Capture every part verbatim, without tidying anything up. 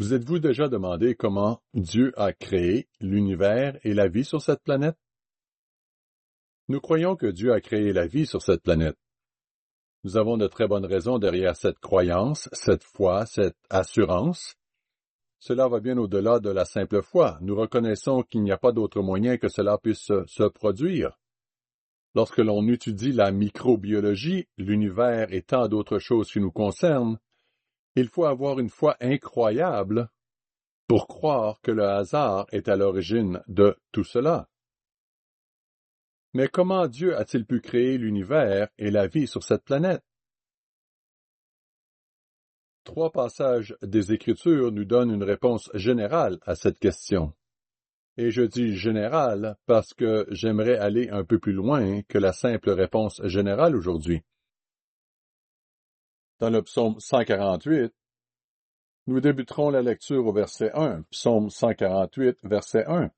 Vous êtes-vous déjà demandé comment Dieu a créé l'univers et la vie sur cette planète? Nous croyons que Dieu a créé la vie sur cette planète. Nous avons de très bonnes raisons derrière cette croyance, cette foi, cette assurance. Cela va bien au-delà de la simple foi. Nous reconnaissons qu'il n'y a pas d'autre moyen que cela puisse se, se produire. Lorsque l'on étudie la microbiologie, l'univers et tant d'autres choses qui nous concernent, il faut avoir une foi incroyable pour croire que le hasard est à l'origine de tout cela. Mais comment Dieu a-t-il pu créer l'univers et la vie sur cette planète? Trois passages des Écritures nous donnent une réponse générale à cette question. Et je dis générale parce que j'aimerais aller un peu plus loin que la simple réponse générale aujourd'hui. Dans le psaume cent quarante-huit, nous débuterons la lecture au verset un, psaume cent quarante-huit, verset un.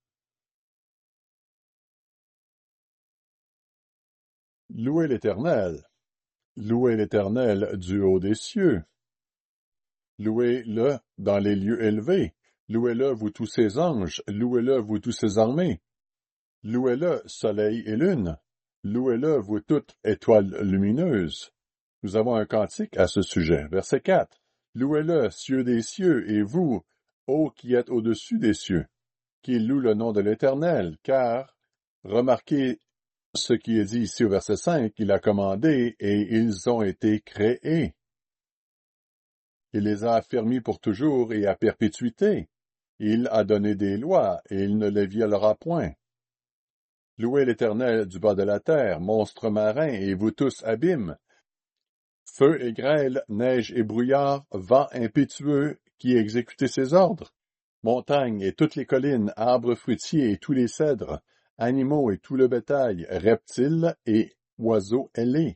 Louez l'Éternel, louez l'Éternel du haut des cieux. Louez-le dans les lieux élevés, louez-le vous tous ses anges, louez-le vous tous ses armées. Louez-le soleil et lune, louez-le vous toutes étoiles lumineuses. Nous avons un cantique à ce sujet. Verset quatre. Louez-le, cieux des cieux, et vous, ô qui êtes au-dessus des cieux, qui louent le nom de l'Éternel, car, remarquez ce qui est dit ici au verset cinq, il a commandé, et ils ont été créés. Il les a affermis pour toujours et à perpétuité. Il a donné des lois, et il ne les violera point. Louez l'Éternel du bas de la terre, monstres marins, et vous tous abîmes. Feu et grêle, neige et brouillard, vent impétueux qui exécutez ses ordres. Montagnes et toutes les collines, arbres fruitiers et tous les cèdres, animaux et tout le bétail, reptiles et oiseaux ailés.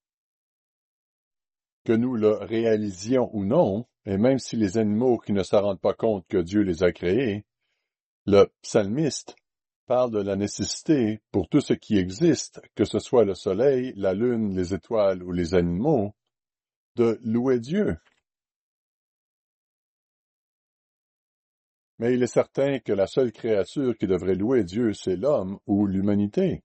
Que nous le réalisions ou non, et même si les animaux qui ne se rendent pas compte que Dieu les a créés, le psalmiste parle de la nécessité pour tout ce qui existe, que ce soit le soleil, la lune, les étoiles ou les animaux, de louer Dieu. Mais il est certain que la seule créature qui devrait louer Dieu, c'est l'homme ou l'humanité.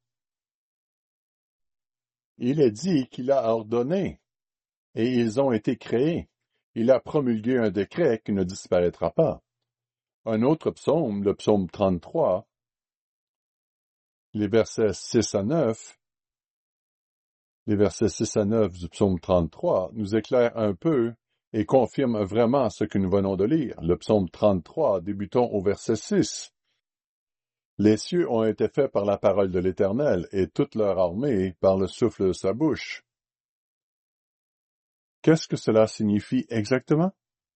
Il est dit qu'il a ordonné, et ils ont été créés. Il a promulgué un décret qui ne disparaîtra pas. Un autre psaume, le psaume trente-trois, les versets six à neuf, les versets six à neuf du psaume trente-trois nous éclairent un peu et confirment vraiment ce que nous venons de lire. Le psaume trente-trois, débutons au verset six. Les cieux ont été faits par la parole de l'Éternel, et toute leur armée par le souffle de sa bouche. Qu'est-ce que cela signifie exactement?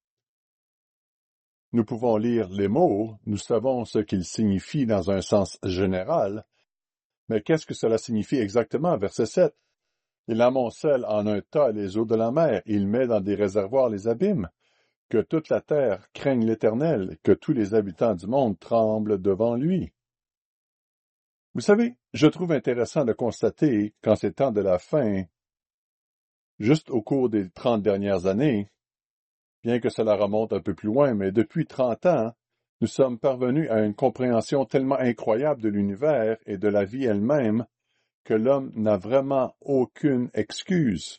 Nous pouvons lire les mots, nous savons ce qu'ils signifient dans un sens général, mais qu'est-ce que cela signifie exactement? Verset sept. Il amoncelle en un tas les eaux de la mer, il met dans des réservoirs les abîmes. Que toute la terre craigne l'Éternel, que tous les habitants du monde tremblent devant lui. Vous savez, je trouve intéressant de constater qu'en ces temps de la fin, juste au cours des trente dernières années, bien que cela remonte un peu plus loin, mais depuis trente ans, nous sommes parvenus à une compréhension tellement incroyable de l'univers et de la vie elle-même que l'homme n'a vraiment aucune excuse.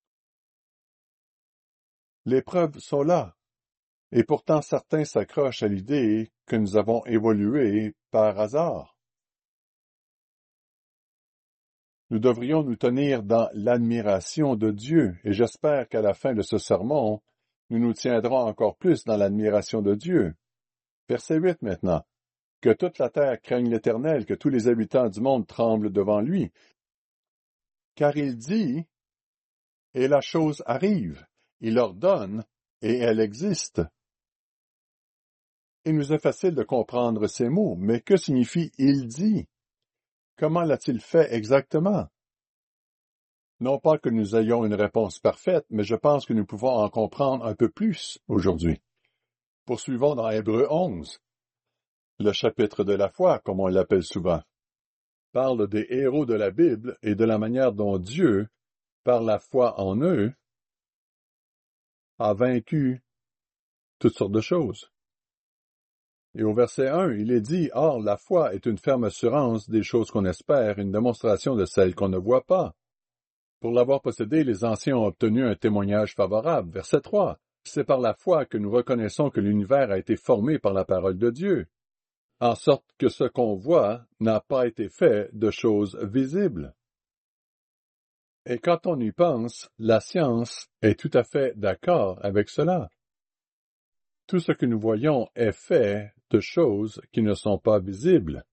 Les preuves sont là, et pourtant certains s'accrochent à l'idée que nous avons évolué par hasard. Nous devrions nous tenir dans l'admiration de Dieu, et j'espère qu'à la fin de ce sermon, nous nous tiendrons encore plus dans l'admiration de Dieu. Verset huit maintenant. Que toute la terre craigne l'Éternel, que tous les habitants du monde tremblent devant lui. Car il dit, et la chose arrive. Il ordonne, et elle existe. Il nous est facile de comprendre ces mots, mais que signifie « il dit » ? Comment l'a-t-il fait exactement? Non pas que nous ayons une réponse parfaite, mais je pense que nous pouvons en comprendre un peu plus aujourd'hui. Poursuivons dans Hébreux onze. Le chapitre de la foi, comme on l'appelle souvent, parle des héros de la Bible et de la manière dont Dieu, par la foi en eux, a vaincu toutes sortes de choses. Et au verset un, il est dit, « Or, la foi est une ferme assurance des choses qu'on espère, une démonstration de celles qu'on ne voit pas. » Pour l'avoir possédé, les anciens ont obtenu un témoignage favorable. Verset trois. C'est par la foi que nous reconnaissons que l'univers a été formé par la parole de Dieu, en sorte que ce qu'on voit n'a pas été fait de choses visibles. Et quand on y pense, la science est tout à fait d'accord avec cela. Tout ce que nous voyons est fait de choses qui ne sont pas visibles.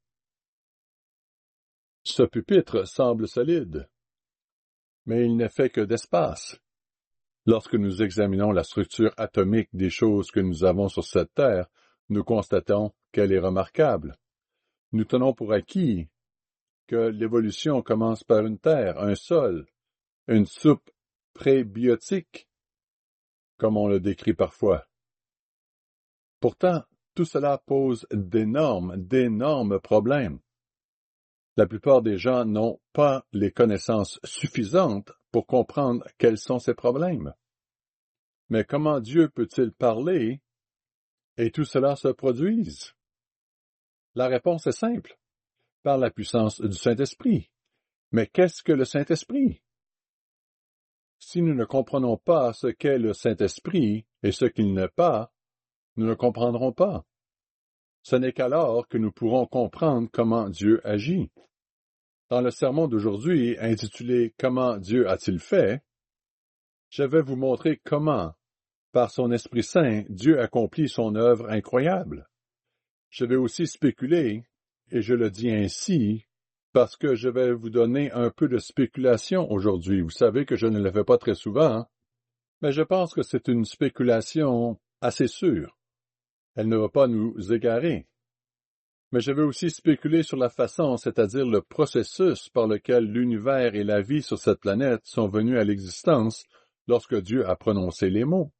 Ce pupitre semble solide, mais il n'est fait que d'espace. Lorsque nous examinons la structure atomique des choses que nous avons sur cette terre, nous constatons qu'elle est remarquable. Nous tenons pour acquis que l'évolution commence par une terre, un sol, une soupe prébiotique, comme on le décrit parfois. Pourtant, tout cela pose d'énormes, d'énormes problèmes. La plupart des gens n'ont pas les connaissances suffisantes pour comprendre quels sont ces problèmes. Mais comment Dieu peut-il parler et tout cela se produise? La réponse est simple, par la puissance du Saint-Esprit. Mais qu'est-ce que le Saint-Esprit? Si nous ne comprenons pas ce qu'est le Saint-Esprit et ce qu'il n'est pas, nous ne comprendrons pas. Ce n'est qu'alors que nous pourrons comprendre comment Dieu agit. Dans le sermon d'aujourd'hui, intitulé « Comment Dieu a-t-il fait ?», je vais vous montrer comment, par son Esprit Saint, Dieu accomplit son œuvre incroyable. Je vais aussi spéculer, et je le dis ainsi, parce que je vais vous donner un peu de spéculation aujourd'hui. Vous savez que je ne le fais pas très souvent, mais je pense que c'est une spéculation assez sûre. Elle ne va pas nous égarer. Mais je vais aussi spéculer sur la façon, c'est-à-dire le processus par lequel l'univers et la vie sur cette planète sont venus à l'existence lorsque Dieu a prononcé les mots.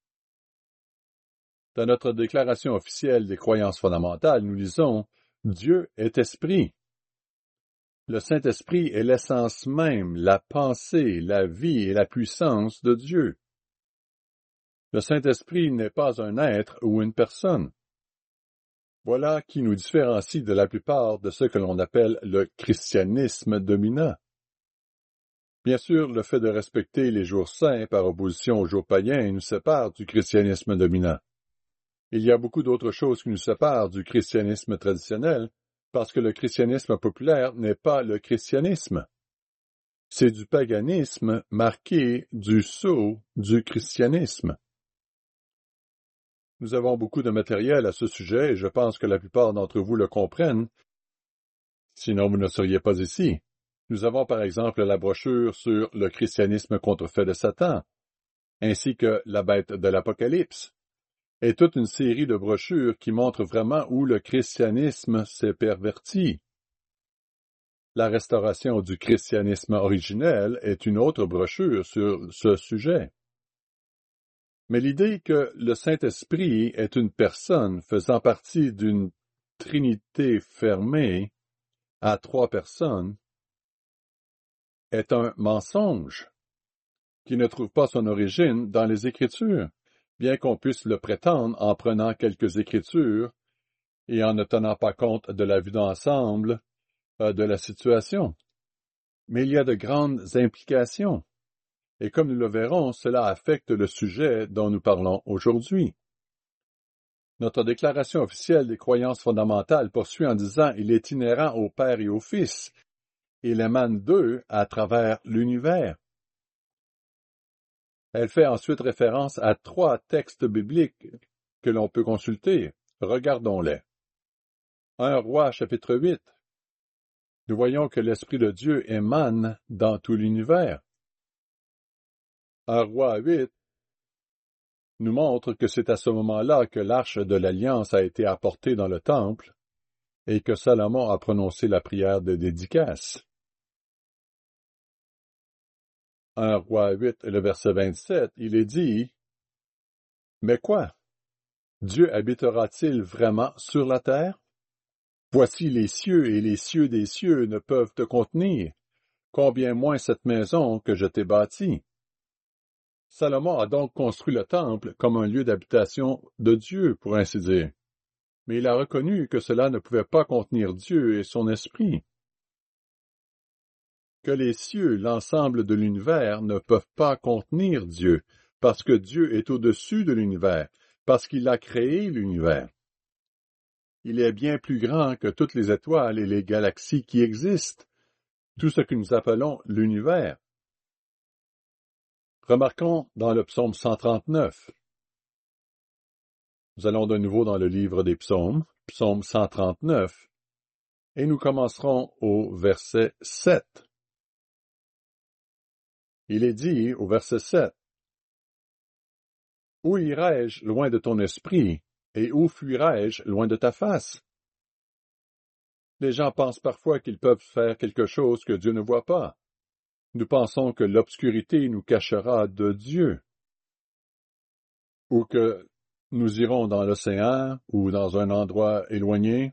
Dans notre déclaration officielle des croyances fondamentales, nous lisons « Dieu est esprit ». Le Saint-Esprit est l'essence même, la pensée, la vie et la puissance de Dieu. Le Saint-Esprit n'est pas un être ou une personne. Voilà qui nous différencie de la plupart de ce que l'on appelle le christianisme dominant. Bien sûr, le fait de respecter les jours saints par opposition aux jours païens nous sépare du christianisme dominant. Il y a beaucoup d'autres choses qui nous séparent du christianisme traditionnel, parce que le christianisme populaire n'est pas le christianisme. C'est du paganisme marqué du sceau du christianisme. Nous avons beaucoup de matériel à ce sujet et je pense que la plupart d'entre vous le comprennent, sinon vous ne seriez pas ici. Nous avons par exemple la brochure sur le christianisme contrefait de Satan, ainsi que la bête de l'Apocalypse, et toute une série de brochures qui montrent vraiment où le christianisme s'est perverti. La restauration du christianisme originel est une autre brochure sur ce sujet. Mais l'idée que le Saint-Esprit est une personne faisant partie d'une trinité fermée à trois personnes est un mensonge qui ne trouve pas son origine dans les Écritures, bien qu'on puisse le prétendre en prenant quelques Écritures et en ne tenant pas compte de la vue d'ensemble euh, de la situation. Mais il y a de grandes implications. Et comme nous le verrons, cela affecte le sujet dont nous parlons aujourd'hui. Notre déclaration officielle des croyances fondamentales poursuit en disant « Il est inhérent au Père et au Fils. Il émane d'eux à travers l'univers. » Elle fait ensuite référence à trois textes bibliques que l'on peut consulter. Regardons-les. un Roi, chapitre huit. Nous voyons que l'Esprit de Dieu émane dans tout l'univers. un Roi huit nous montre que c'est à ce moment-là que l'arche de l'Alliance a été apportée dans le temple et que Salomon a prononcé la prière de dédicace. un Roi huit, le verset vingt-sept, il est dit « Mais quoi? Dieu habitera-t-il vraiment sur la terre? Voici les cieux et les cieux des cieux ne peuvent te contenir. Combien moins cette maison que je t'ai bâtie? » Salomon a donc construit le temple comme un lieu d'habitation de Dieu, pour ainsi dire. mais il a reconnu que cela ne pouvait pas contenir Dieu et son esprit. Que les cieux, l'ensemble de l'univers, ne peuvent pas contenir Dieu, parce que Dieu est au-dessus de l'univers, parce qu'il a créé l'univers. Il est bien plus grand que toutes les étoiles et les galaxies qui existent, tout ce que nous appelons l'univers. Remarquons dans le psaume cent trente-neuf. Nous allons de nouveau dans le livre des psaumes, psaume cent trente-neuf, et nous commencerons au verset sept. Il est dit au verset sept, « Où irai-je loin de ton esprit, et où fuirai-je loin de ta face? » Les gens pensent parfois qu'ils peuvent faire quelque chose que Dieu ne voit pas. Nous pensons que l'obscurité nous cachera de Dieu, ou que nous irons dans l'océan ou dans un endroit éloigné.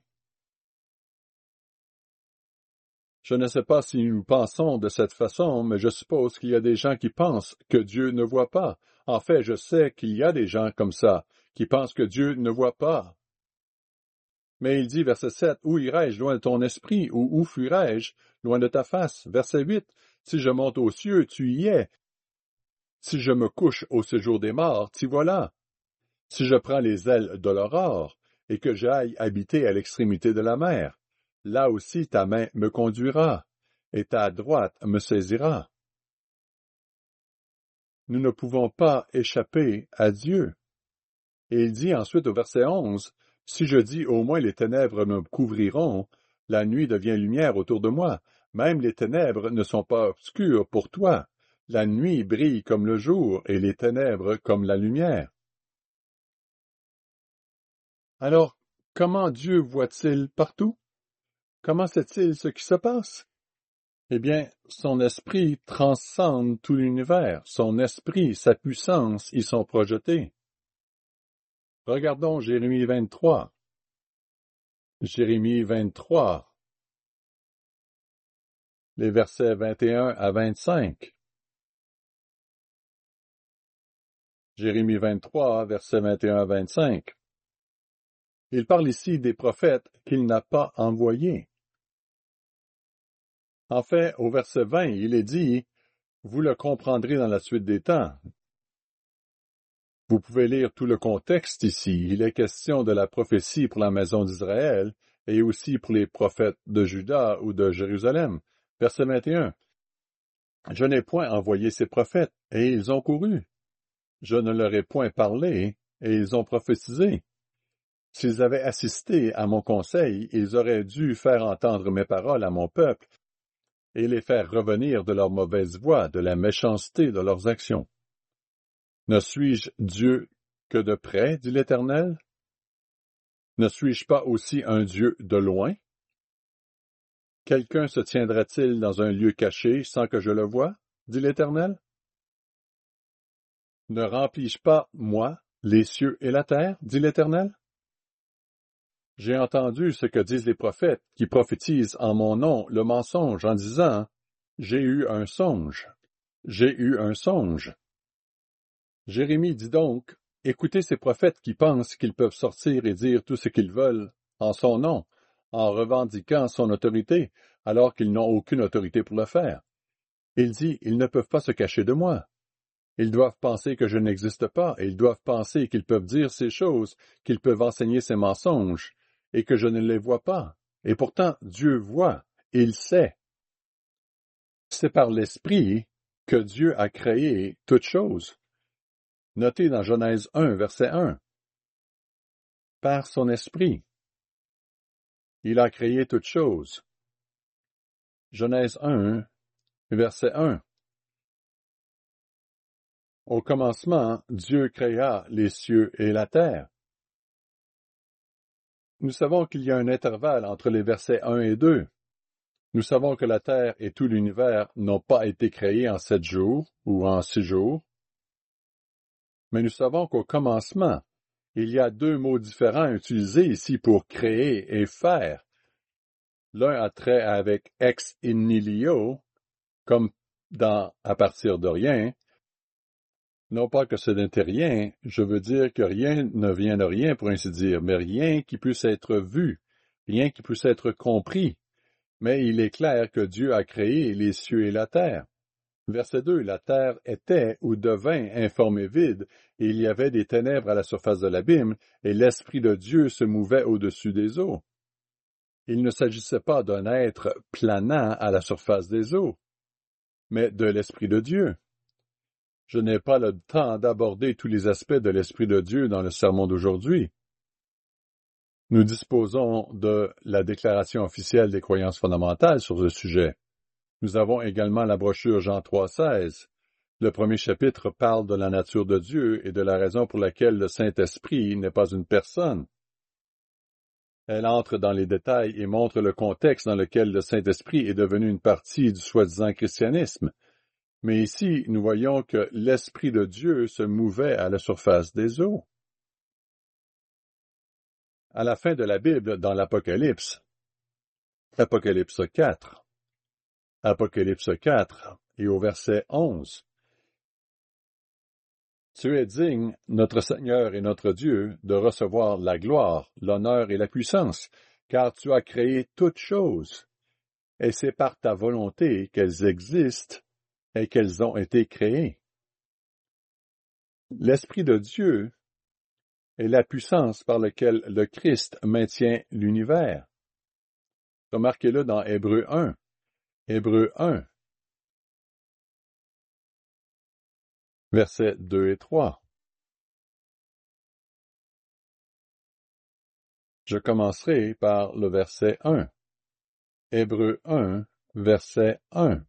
Je ne sais pas si nous pensons de cette façon, mais je suppose qu'il y a des gens qui pensent que Dieu ne voit pas. En fait, je sais qu'il y a des gens comme ça, qui pensent que Dieu ne voit pas. Mais il dit, verset sept, « Où irai-je loin de ton esprit, ou où fuirai-je loin de ta face? » Verset huit, « Si je monte aux cieux, tu y es. Si je me couche au séjour des morts, t'y voilà. Si je prends les ailes de l'aurore, et que j'aille habiter à l'extrémité de la mer, là aussi ta main me conduira, et ta droite me saisira. » Nous ne pouvons pas échapper à Dieu. Et il dit ensuite au verset onze, « Si je dis au moins les ténèbres me couvriront, la nuit devient lumière autour de moi. Même les ténèbres ne sont pas obscures pour toi. La nuit brille comme le jour, et les ténèbres comme la lumière. » Alors, comment Dieu voit-il partout? Comment sait-il ce qui se passe? Eh bien, son esprit transcende tout l'univers. Son esprit, sa puissance y sont projetés. Regardons Jérémie vingt-trois. Jérémie vingt-trois, les versets vingt et un à vingt-cinq. Jérémie vingt-trois, versets vingt et un à vingt-cinq. Il parle ici des prophètes qu'il n'a pas envoyés. En fait, au verset vingt, il est dit, « Vous le comprendrez dans la suite des temps. » Vous pouvez lire tout le contexte ici. Il est question de la prophétie pour la maison d'Israël et aussi pour les prophètes de Juda ou de Jérusalem. Verset vingt et un. « Je n'ai point envoyé ces prophètes, et ils ont couru. Je ne leur ai point parlé, et ils ont prophétisé. S'ils avaient assisté à mon conseil, ils auraient dû faire entendre mes paroles à mon peuple, et les faire revenir de leur mauvaise voie, de la méchanceté de leurs actions. Ne suis-je Dieu que de près, dit l'Éternel? Ne suis-je pas aussi un Dieu de loin? Quelqu'un se tiendra-t-il dans un lieu caché sans que je le voie, dit l'Éternel? Ne remplis-je pas, moi, les cieux et la terre, dit l'Éternel? J'ai entendu ce que disent les prophètes qui prophétisent en mon nom le mensonge en disant, « J'ai eu un songe, j'ai eu un songe. » Jérémie dit donc, « Écoutez ces prophètes qui pensent qu'ils peuvent sortir et dire tout ce qu'ils veulent en son nom, en revendiquant son autorité, alors qu'ils n'ont aucune autorité pour le faire. Il dit, ils ne peuvent pas se cacher de moi. Ils doivent penser que je n'existe pas, et ils doivent penser qu'ils peuvent dire ces choses, qu'ils peuvent enseigner ces mensonges, et que je ne les vois pas. Et pourtant, Dieu voit, il sait. C'est par l'Esprit que Dieu a créé toutes choses. » Notez dans Genèse un, verset un. Par son Esprit, il a créé toutes choses. Genèse un, verset un. Au commencement, Dieu créa les cieux et la terre. Nous savons qu'il y a un intervalle entre les versets un et deux. Nous savons que la terre et tout l'univers n'ont pas été créés en sept jours ou en six jours. Mais nous savons qu'au commencement, il y a deux mots différents utilisés ici pour créer et faire. L'un a trait avec ex nihilo, comme dans à partir de rien. Non pas que ce n'était rien, je veux dire que rien ne vient de rien, pour ainsi dire, mais rien qui puisse être vu, rien qui puisse être compris. Mais il est clair que Dieu a créé les cieux et la terre. Verset deux. La terre était ou devint informe et vide, et il y avait des ténèbres à la surface de l'abîme, et l'Esprit de Dieu se mouvait au-dessus des eaux. Il ne s'agissait pas d'un être planant à la surface des eaux, mais de l'Esprit de Dieu. Je n'ai pas le temps d'aborder tous les aspects de l'Esprit de Dieu dans le sermon d'aujourd'hui. Nous disposons de la déclaration officielle des croyances fondamentales sur ce sujet. Nous avons également la brochure Jean trois seize. Le premier chapitre parle de la nature de Dieu et de la raison pour laquelle le Saint-Esprit n'est pas une personne. Elle entre dans les détails et montre le contexte dans lequel le Saint-Esprit est devenu une partie du soi-disant christianisme. Mais ici, nous voyons que l'Esprit de Dieu se mouvait à la surface des eaux. À la fin de la Bible, dans l'Apocalypse, Apocalypse quatre, Apocalypse quatre, et au verset onze, « Tu es digne, notre Seigneur et notre Dieu, de recevoir la gloire, l'honneur et la puissance, car tu as créé toutes choses, et c'est par ta volonté qu'elles existent et qu'elles ont été créées. » L'Esprit de Dieu est la puissance par laquelle le Christ maintient l'univers. Remarquez-le dans Hébreux un. Hébreux un, versets deux et trois. Je commencerai par le verset un. Hébreux un, verset un.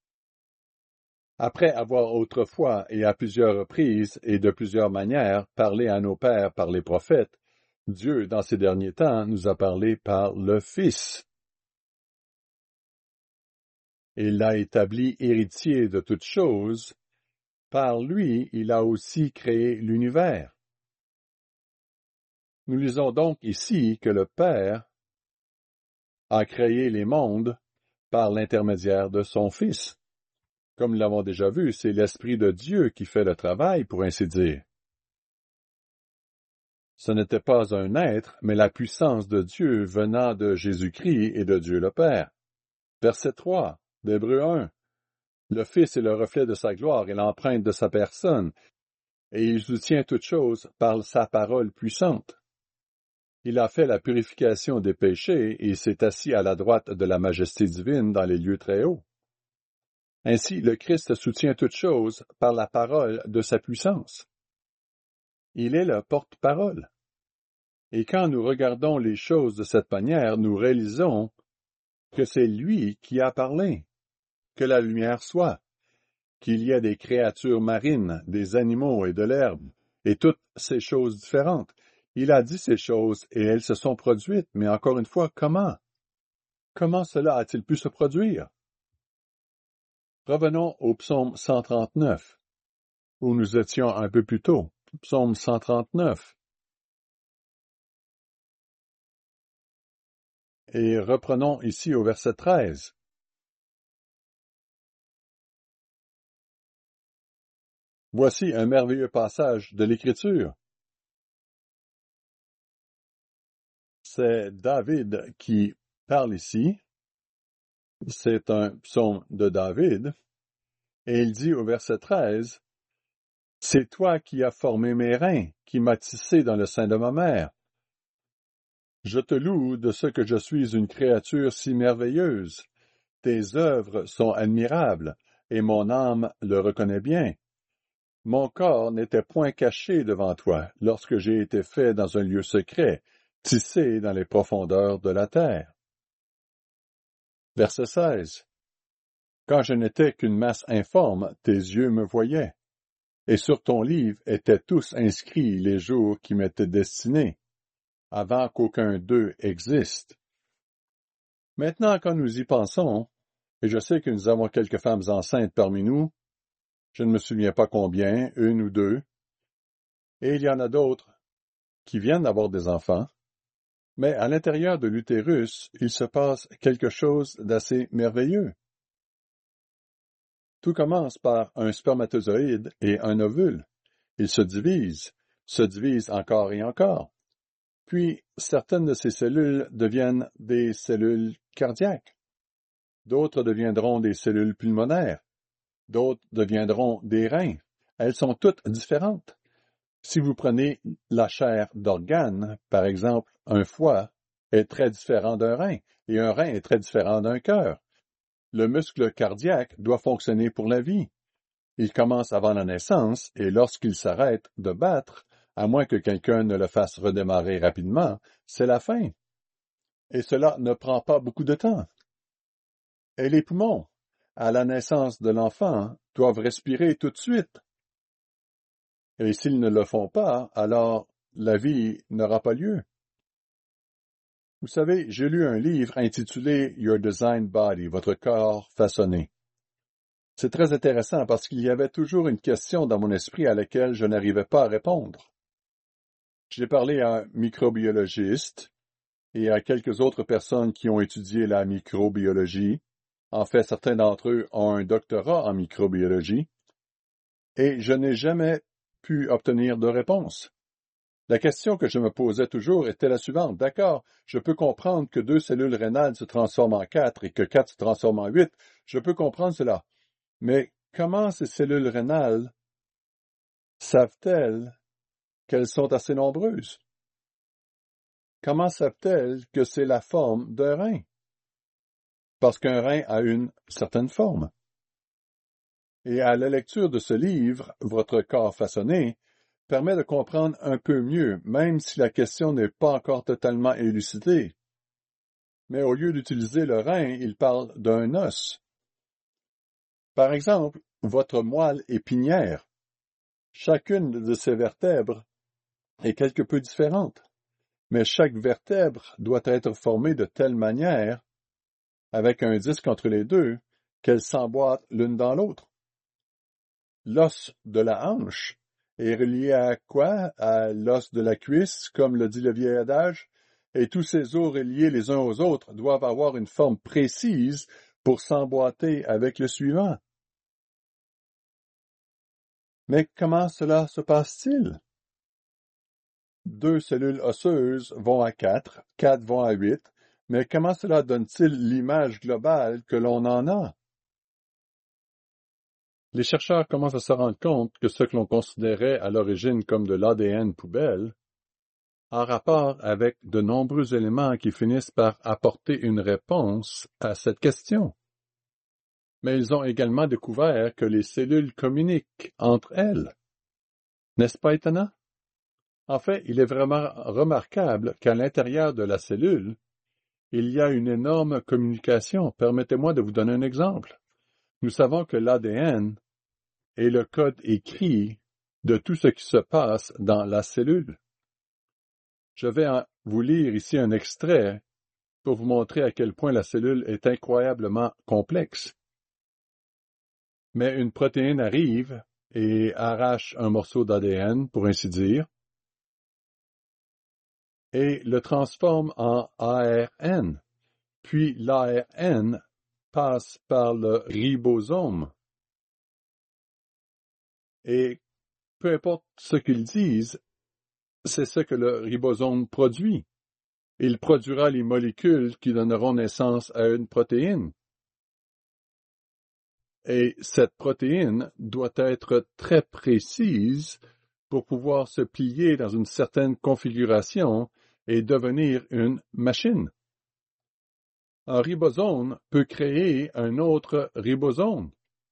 Après avoir autrefois et à plusieurs reprises et de plusieurs manières parlé à nos pères par les prophètes, Dieu, dans ces derniers temps, nous a parlé par le Fils. Il l'a établi héritier de toutes choses. Par lui, il a aussi créé l'univers. Nous lisons donc ici que le Père a créé les mondes par l'intermédiaire de son Fils. Comme nous l'avons déjà vu, c'est l'Esprit de Dieu qui fait le travail, pour ainsi dire. Ce n'était pas un être, mais la puissance de Dieu venant de Jésus-Christ et de Dieu le Père. Verset trois d'Hébreux un. Le Fils est le reflet de sa gloire et l'empreinte de sa personne, et il soutient toutes choses par sa parole puissante. Il a fait la purification des péchés et s'est assis à la droite de la majesté divine dans les lieux très hauts. Ainsi, le Christ soutient toutes choses par la parole de sa puissance. Il est le porte-parole. Et quand nous regardons les choses de cette manière, nous réalisons que c'est lui qui a parlé, que la lumière soit, qu'il y a des créatures marines, des animaux et de l'herbe, et toutes ces choses différentes. Il a dit ces choses et elles se sont produites, mais encore une fois, comment? Comment cela a-t-il pu se produire? Revenons au psaume cent trente-neuf, où nous étions un peu plus tôt. Psaume cent trente-neuf. Et reprenons ici au verset treize. Voici un merveilleux passage de l'Écriture. C'est David qui parle ici. C'est un psaume de David. Et il dit au verset treize, « C'est toi qui as formé mes reins, qui m'as tissé dans le sein de ma mère. Je te loue de ce que je suis une créature si merveilleuse. Tes œuvres sont admirables, et mon âme le reconnaît bien. Mon corps n'était point caché devant toi, lorsque j'ai été fait dans un lieu secret, tissé dans les profondeurs de la terre. » Verset seize. « Quand je n'étais qu'une masse informe, tes yeux me voyaient, et sur ton livre étaient tous inscrits les jours qui m'étaient destinés, avant qu'aucun d'eux existe. » Maintenant, quand nous y pensons, et je sais que nous avons quelques femmes enceintes parmi nous, je ne me souviens pas combien, une ou deux, et il y en a d'autres qui viennent d'avoir des enfants, mais à l'intérieur de l'utérus, il se passe quelque chose d'assez merveilleux. Tout commence par un spermatozoïde et un ovule. Il se divise, se divise encore et encore. Puis, certaines de ces cellules deviennent des cellules cardiaques. D'autres deviendront des cellules pulmonaires. D'autres deviendront des reins. Elles sont toutes différentes. Si vous prenez la chair d'organe, par exemple, un foie est très différent d'un rein, et un rein est très différent d'un cœur. Le muscle cardiaque doit fonctionner pour la vie. Il commence avant la naissance, et lorsqu'il s'arrête de battre, à moins que quelqu'un ne le fasse redémarrer rapidement, c'est la fin. Et cela ne prend pas beaucoup de temps. Et les poumons, à la naissance de l'enfant, doivent respirer tout de suite. Et s'ils ne le font pas, alors la vie n'aura pas lieu. Vous savez, j'ai lu un livre intitulé Your Designed Body, votre corps façonné. C'est très intéressant parce qu'il y avait toujours une question dans mon esprit à laquelle je n'arrivais pas à répondre. J'ai parlé à un microbiologiste et à quelques autres personnes qui ont étudié la microbiologie. En fait, certains d'entre eux ont un doctorat en microbiologie. Et je n'ai jamais pu obtenir de réponse. La question que je me posais toujours était la suivante. D'accord, je peux comprendre que deux cellules rénales se transforment en quatre et que quatre se transforment en huit. Je peux comprendre cela. Mais comment ces cellules rénales savent-elles qu'elles sont assez nombreuses? Comment savent-elles que c'est la forme d'un rein? Parce qu'un rein a une certaine forme. Et à la lecture de ce livre, Votre corps façonné, permet de comprendre un peu mieux, même si la question n'est pas encore totalement élucidée. Mais au lieu d'utiliser le rein, il parle d'un os. Par exemple, votre moelle épinière. Chacune de ces vertèbres est quelque peu différente, mais chaque vertèbre doit être formée de telle manière, avec un disque entre les deux, qu'elles s'emboîtent l'une dans l'autre. L'os de la hanche est relié à quoi? À l'os de la cuisse, comme le dit le vieil adage, et tous ces os reliés les uns aux autres doivent avoir une forme précise pour s'emboîter avec le suivant. Mais comment cela se passe-t-il? Deux cellules osseuses vont à quatre, quatre vont à huit, mais comment cela donne-t-il l'image globale que l'on en a? Les chercheurs commencent à se rendre compte que ce que l'on considérait à l'origine comme de l'A D N poubelle a rapport avec de nombreux éléments qui finissent par apporter une réponse à cette question. Mais ils ont également découvert que les cellules communiquent entre elles. N'est-ce pas étonnant? En fait, il est vraiment remarquable qu'à l'intérieur de la cellule, il y a une énorme communication. Permettez-moi de vous donner un exemple. Nous savons que l'A D N est le code écrit de tout ce qui se passe dans la cellule. Je vais vous lire ici un extrait pour vous montrer à quel point la cellule est incroyablement complexe. Mais une protéine arrive et arrache un morceau d'A D N, pour ainsi dire, et le transforme en A R N. Puis l'A R N passe par le ribosome. Et peu importe ce qu'ils disent, c'est ce que le ribosome produit. Il produira les molécules qui donneront naissance à une protéine. Et cette protéine doit être très précise pour pouvoir se plier dans une certaine configuration et devenir une machine. Un ribosome peut créer un autre ribosome,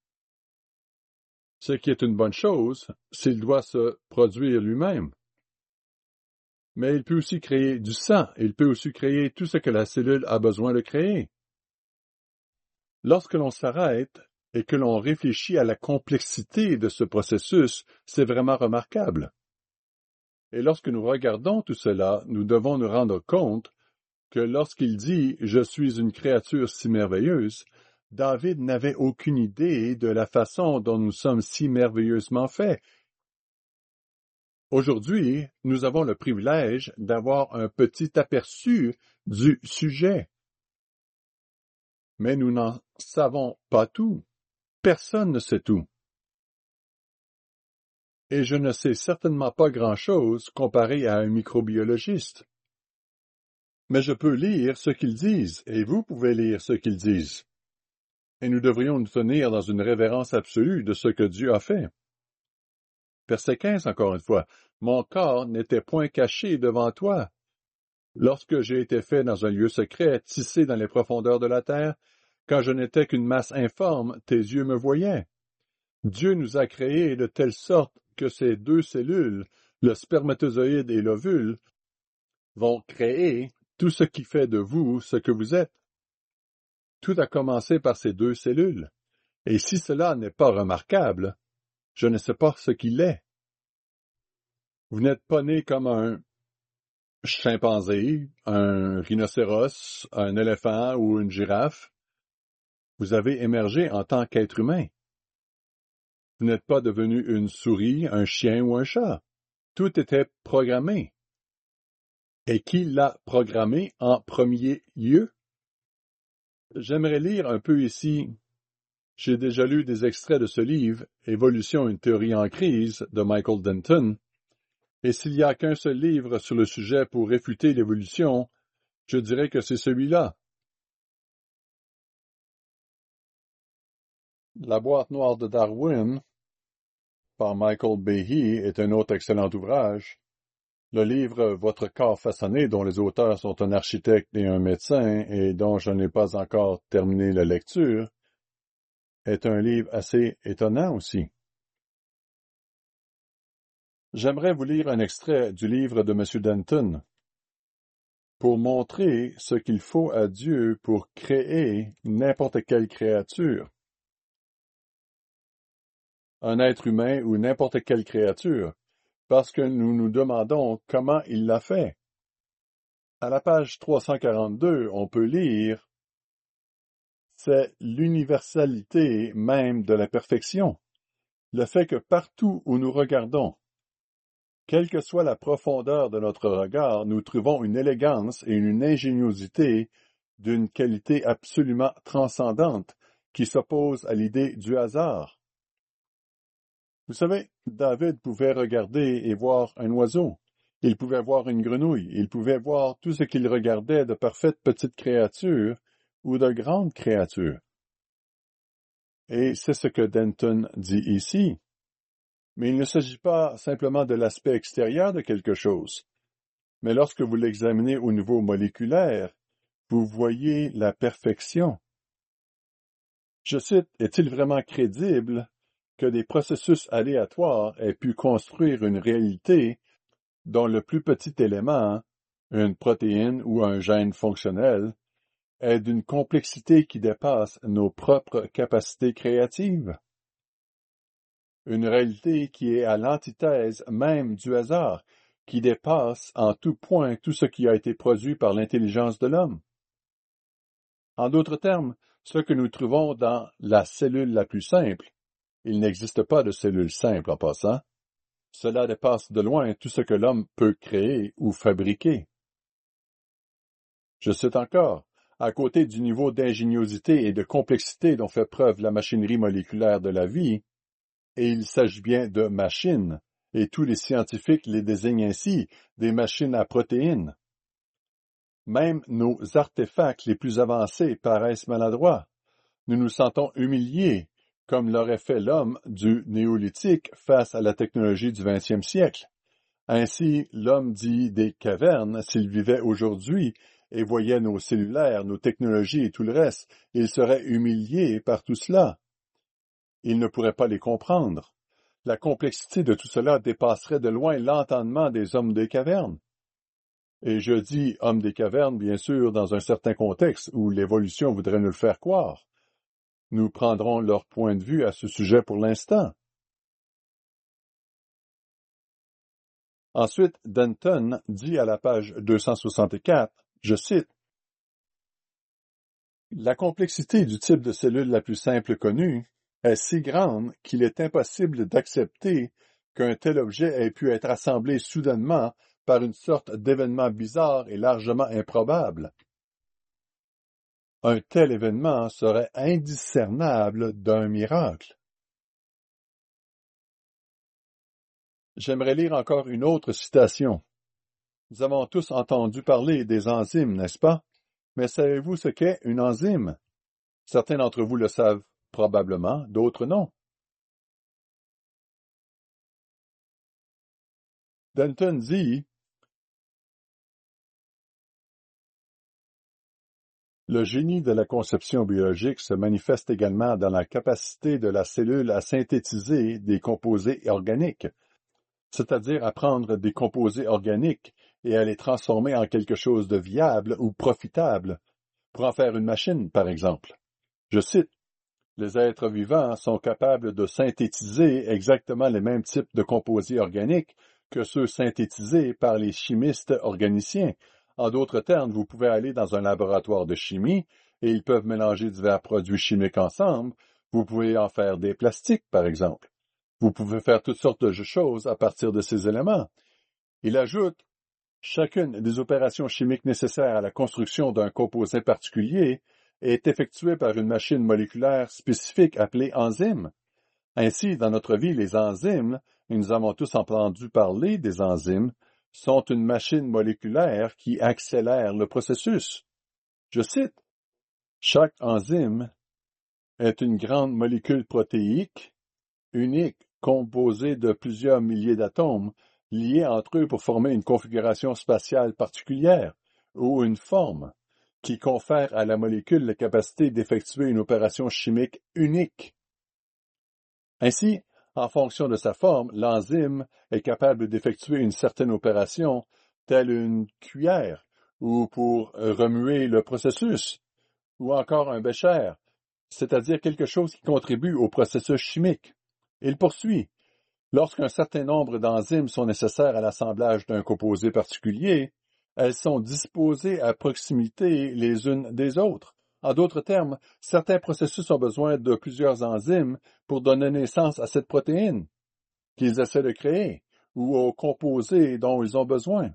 ce qui est une bonne chose s'il doit se produire lui-même. Mais il peut aussi créer du sang, il peut aussi créer tout ce que la cellule a besoin de créer. Lorsque l'on s'arrête et que l'on réfléchit à la complexité de ce processus, c'est vraiment remarquable. Et lorsque nous regardons tout cela, nous devons nous rendre compte que lorsqu'il dit « Je suis une créature si merveilleuse », David n'avait aucune idée de la façon dont nous sommes si merveilleusement faits. Aujourd'hui, nous avons le privilège d'avoir un petit aperçu du sujet. Mais nous n'en savons pas tout. Personne ne sait tout. et je ne sais certainement pas grand-chose comparé à un microbiologiste. Mais je peux lire ce qu'ils disent, et vous pouvez lire ce qu'ils disent. Et nous devrions nous tenir dans une révérence absolue de ce que Dieu a fait. Verset quinze, encore une fois. Mon corps n'était point caché devant toi. Lorsque j'ai été fait dans un lieu secret, tissé dans les profondeurs de la terre, quand je n'étais qu'une masse informe, tes yeux me voyaient. Dieu nous a créés de telle sorte que ces deux cellules, le spermatozoïde et l'ovule, vont créer tout ce qui fait de vous ce que vous êtes. Tout a commencé par ces deux cellules. Et si cela n'est pas remarquable, je ne sais pas ce qu'il est. Vous n'êtes pas né comme un chimpanzé, un rhinocéros, un éléphant ou une girafe. Vous avez émergé en tant qu'être humain. Vous n'êtes pas devenu une souris, un chien ou un chat. Tout était programmé. Et qui l'a programmé en premier lieu? J'aimerais lire un peu ici. J'ai déjà lu des extraits de ce livre, Évolution, une théorie en crise, de Michael Denton, et s'il n'y a qu'un seul livre sur le sujet pour réfuter l'évolution, je dirais que c'est celui-là. La boîte noire de Darwin, par Michael Behe, est un autre excellent ouvrage. Le livre Votre corps façonné, dont les auteurs sont un architecte et un médecin, et dont je n'ai pas encore terminé la lecture, est un livre assez étonnant aussi. J'aimerais vous lire un extrait du livre de M. Denton pour montrer ce qu'il faut à Dieu pour créer n'importe quelle créature. Un être humain ou n'importe quelle créature, parce que nous nous demandons comment il l'a fait. À la page trois cent quarante-deux, on peut lire « C'est l'universalité même de la perfection, le fait que partout où nous regardons, quelle que soit la profondeur de notre regard, nous trouvons une élégance et une ingéniosité d'une qualité absolument transcendante qui s'oppose à l'idée du hasard. Vous savez, David pouvait regarder et voir un oiseau. Il pouvait voir une grenouille. Il pouvait voir tout ce qu'il regardait de parfaites petites créatures ou de grandes créatures. Et c'est ce que Denton dit ici. Mais il ne s'agit pas simplement de l'aspect extérieur de quelque chose. Mais lorsque vous l'examinez au niveau moléculaire, vous voyez la perfection. Je cite, « Est-il vraiment crédible que des processus aléatoires aient pu construire une réalité dont le plus petit élément, une protéine ou un gène fonctionnel, est d'une complexité qui dépasse nos propres capacités créatives? Une réalité qui est à l'antithèse même du hasard, qui dépasse en tout point tout ce qui a été produit par l'intelligence de l'homme. En d'autres termes, ce que nous trouvons dans la cellule la plus simple, il n'existe pas de cellule simple en passant, cela dépasse de loin tout ce que l'homme peut créer ou fabriquer. Je cite encore, à côté du niveau d'ingéniosité et de complexité dont fait preuve la machinerie moléculaire de la vie, et il s'agit bien de machines, et tous les scientifiques les désignent ainsi, des machines à protéines. Même nos artefacts les plus avancés paraissent maladroits. Nous nous sentons humiliés, comme l'aurait fait l'homme du néolithique face à la technologie du vingtième siècle. Ainsi, l'homme dit des cavernes, s'il vivait aujourd'hui et voyait nos cellulaires, nos technologies et tout le reste, il serait humilié par tout cela. Il ne pourrait pas les comprendre. La complexité de tout cela dépasserait de loin l'entendement des hommes des cavernes. Et je dis hommes des cavernes, bien sûr, dans un certain contexte où l'évolution voudrait nous le faire croire. Nous prendrons leur point de vue à ce sujet pour l'instant. Ensuite, Denton dit à la page deux cent soixante-quatre, je cite, « La complexité du type de cellule la plus simple connue est si grande qu'il est impossible d'accepter qu'un tel objet ait pu être assemblé soudainement par une sorte d'événement bizarre et largement improbable. Un tel événement serait indiscernable d'un miracle. » J'aimerais lire encore une autre citation. Nous avons tous entendu parler des enzymes, n'est-ce pas? Mais savez-vous ce qu'est une enzyme? Certains d'entre vous le savent probablement, d'autres non. Dalton dit « Le génie de la conception biologique se manifeste également dans la capacité de la cellule à synthétiser des composés organiques, c'est-à-dire à prendre des composés organiques et à les transformer en quelque chose de viable ou profitable, pour en faire une machine, par exemple. Je cite, « Les êtres vivants sont capables de synthétiser exactement les mêmes types de composés organiques que ceux synthétisés par les chimistes organiciens. En d'autres termes, vous pouvez aller dans un laboratoire de chimie et ils peuvent mélanger divers produits chimiques ensemble. Vous pouvez en faire des plastiques, par exemple. Vous pouvez faire toutes sortes de choses à partir de ces éléments. » Il ajoute, « Chacune des opérations chimiques nécessaires à la construction d'un composé particulier est effectuée par une machine moléculaire spécifique appelée enzyme. Ainsi, dans notre vie, les enzymes, et nous avons tous entendu parler des enzymes, sont une machine moléculaire qui accélère le processus. » Je cite, « Chaque enzyme est une grande molécule protéique, unique, composée de plusieurs milliers d'atomes, liés entre eux pour former une configuration spatiale particulière, ou une forme, qui confère à la molécule la capacité d'effectuer une opération chimique unique. Ainsi, en fonction de sa forme, l'enzyme est capable d'effectuer une certaine opération, telle une cuillère, ou pour remuer le processus, ou encore un bécher, c'est-à-dire quelque chose qui contribue au processus chimique. Il poursuit. Lorsqu'un certain nombre d'enzymes sont nécessaires à l'assemblage d'un composé particulier, elles sont disposées à proximité les unes des autres. En d'autres termes, certains processus ont besoin de plusieurs enzymes pour donner naissance à cette protéine qu'ils essaient de créer ou au composé dont ils ont besoin.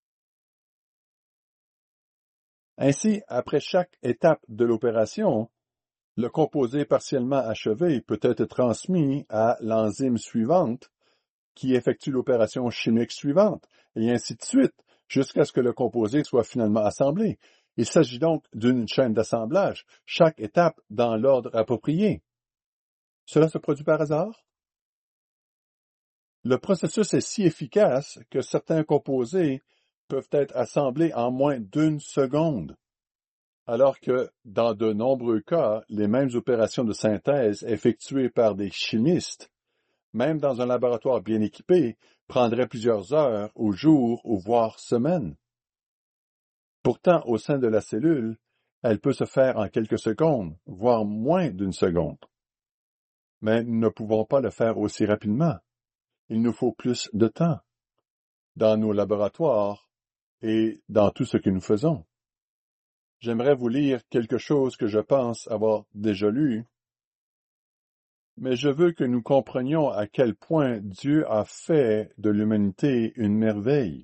Ainsi, après chaque étape de l'opération, le composé partiellement achevé peut être transmis à l'enzyme suivante qui effectue l'opération chimique suivante, et ainsi de suite, jusqu'à ce que le composé soit finalement assemblé. Il s'agit donc d'une chaîne d'assemblage, chaque étape dans l'ordre approprié. Cela se produit par hasard? Le processus est si efficace que certains composés peuvent être assemblés en moins d'une seconde, alors que, dans de nombreux cas, les mêmes opérations de synthèse effectuées par des chimistes, même dans un laboratoire bien équipé, prendraient plusieurs heures ou jours ou voire semaines. Pourtant, au sein de la cellule, elle peut se faire en quelques secondes, voire moins d'une seconde. Mais nous ne pouvons pas le faire aussi rapidement. Il nous faut plus de temps, dans nos laboratoires et dans tout ce que nous faisons. J'aimerais vous lire quelque chose que je pense avoir déjà lu, mais je veux que nous comprenions à quel point Dieu a fait de l'humanité une merveille.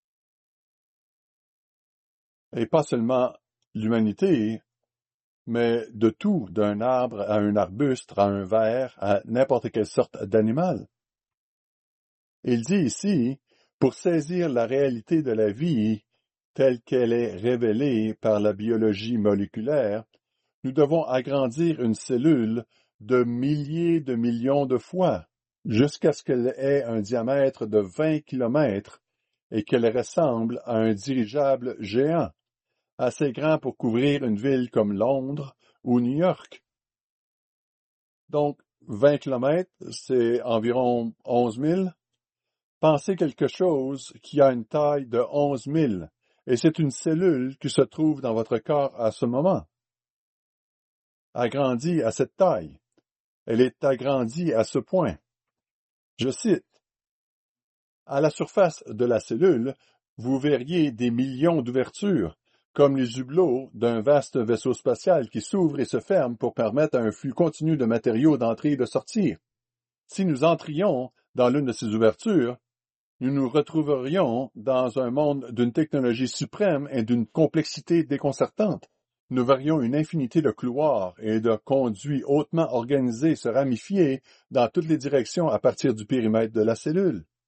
Et pas seulement l'humanité, mais de tout, d'un arbre à un arbuste, à un ver, à n'importe quelle sorte d'animal. Il dit ici, pour saisir la réalité de la vie telle qu'elle est révélée par la biologie moléculaire, nous devons agrandir une cellule de milliers de millions de fois, jusqu'à ce qu'elle ait un diamètre de vingt kilomètres et qu'elle ressemble à un dirigeable géant, assez grand pour couvrir une ville comme Londres ou New York. Donc, vingt kilomètres, c'est environ onze mille. Pensez quelque chose qui a une taille de onze mille, et c'est une cellule qui se trouve dans votre corps à ce moment. Agrandie à cette taille. Elle est agrandie à ce point. Je cite, « À la surface de la cellule, vous verriez des millions d'ouvertures, comme les hublots d'un vaste vaisseau spatial qui s'ouvre et se ferme pour permettre à un flux continu de matériaux d'entrer et de sortir. Si nous entrions dans l'une de ces ouvertures, nous nous retrouverions dans un monde d'une technologie suprême et d'une complexité déconcertante. Nous verrions une infinité de couloirs et de conduits hautement organisés se ramifier dans toutes les directions à partir du périmètre de la cellule.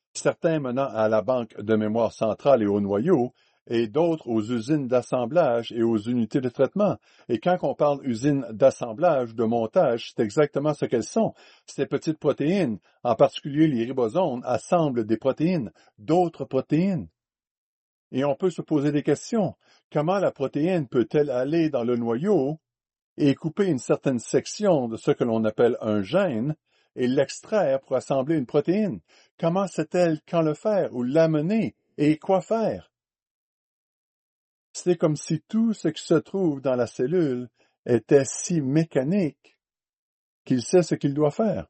certains menant à la banque de mémoire centrale et au noyau, et d'autres aux usines d'assemblage et aux unités de traitement. Et quand on parle usines d'assemblage, de montage, c'est exactement ce qu'elles sont. Ces petites protéines, en particulier les ribosomes, assemblent des protéines, d'autres protéines. Et on peut se poser des questions. Comment la protéine peut-elle aller dans le noyau et couper une certaine section de ce que l'on appelle un gène et l'extraire pour assembler une protéine? Comment sait-elle quand le faire ou l'amener et quoi faire? C'est comme si tout ce qui se trouve dans la cellule était si mécanique qu'il sait ce qu'il doit faire.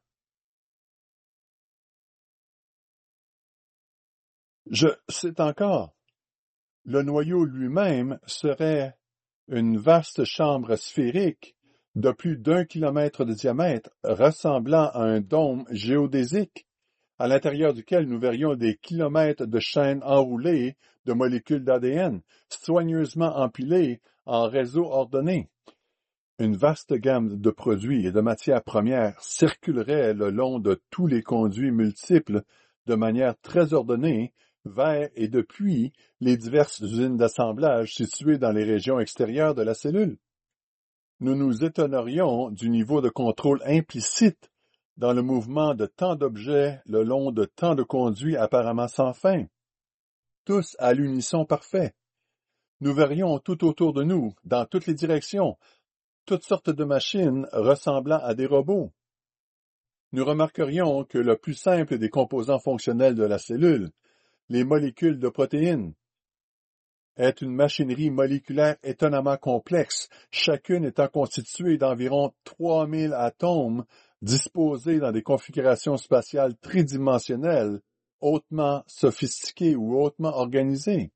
Je sais encore, le noyau lui-même serait une vaste chambre sphérique de plus d'un kilomètre de diamètre ressemblant à un dôme géodésique, à l'intérieur duquel nous verrions des kilomètres de chaînes enroulées de molécules d'A D N, soigneusement empilées en réseaux ordonnés. Une vaste gamme de produits et de matières premières circulerait le long de tous les conduits multiples de manière très ordonnée vers et depuis les diverses usines d'assemblage situées dans les régions extérieures de la cellule. Nous nous étonnerions du niveau de contrôle implicite dans le mouvement de tant d'objets le long de tant de conduits apparemment sans fin, tous à l'unisson parfait. Nous verrions tout autour de nous, dans toutes les directions, toutes sortes de machines ressemblant à des robots. Nous remarquerions que le plus simple des composants fonctionnels de la cellule, les molécules de protéines, est une machinerie moléculaire étonnamment complexe, chacune étant constituée d'environ trois mille atomes disposés dans des configurations spatiales tridimensionnelles, hautement sophistiquées ou hautement organisées.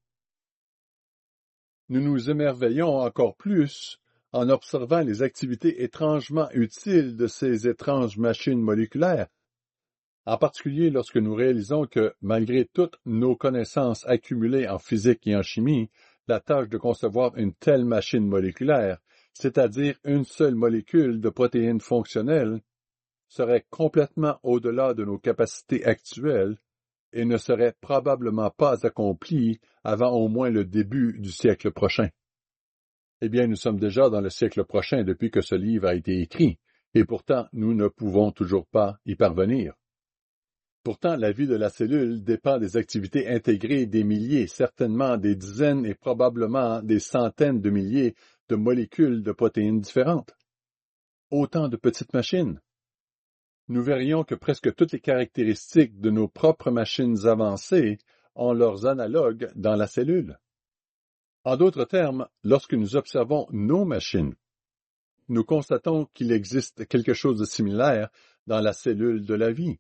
Nous nous émerveillons encore plus en observant les activités étrangement utiles de ces étranges machines moléculaires, en particulier lorsque nous réalisons que, malgré toutes nos connaissances accumulées en physique et en chimie, la tâche de concevoir une telle machine moléculaire, c'est-à-dire une seule molécule de protéines fonctionnelles, serait complètement au-delà de nos capacités actuelles et ne serait probablement pas accomplie avant au moins le début du siècle prochain. Eh bien, nous sommes déjà dans le siècle prochain depuis que ce livre a été écrit, et pourtant nous ne pouvons toujours pas y parvenir. Pourtant, la vie de la cellule dépend des activités intégrées des milliers, certainement des dizaines et probablement des centaines de milliers de molécules de protéines différentes. Autant de petites machines. Nous verrions que presque toutes les caractéristiques de nos propres machines avancées ont leurs analogues dans la cellule. En d'autres termes, lorsque nous observons nos machines, nous constatons qu'il existe quelque chose de similaire dans la cellule de la vie.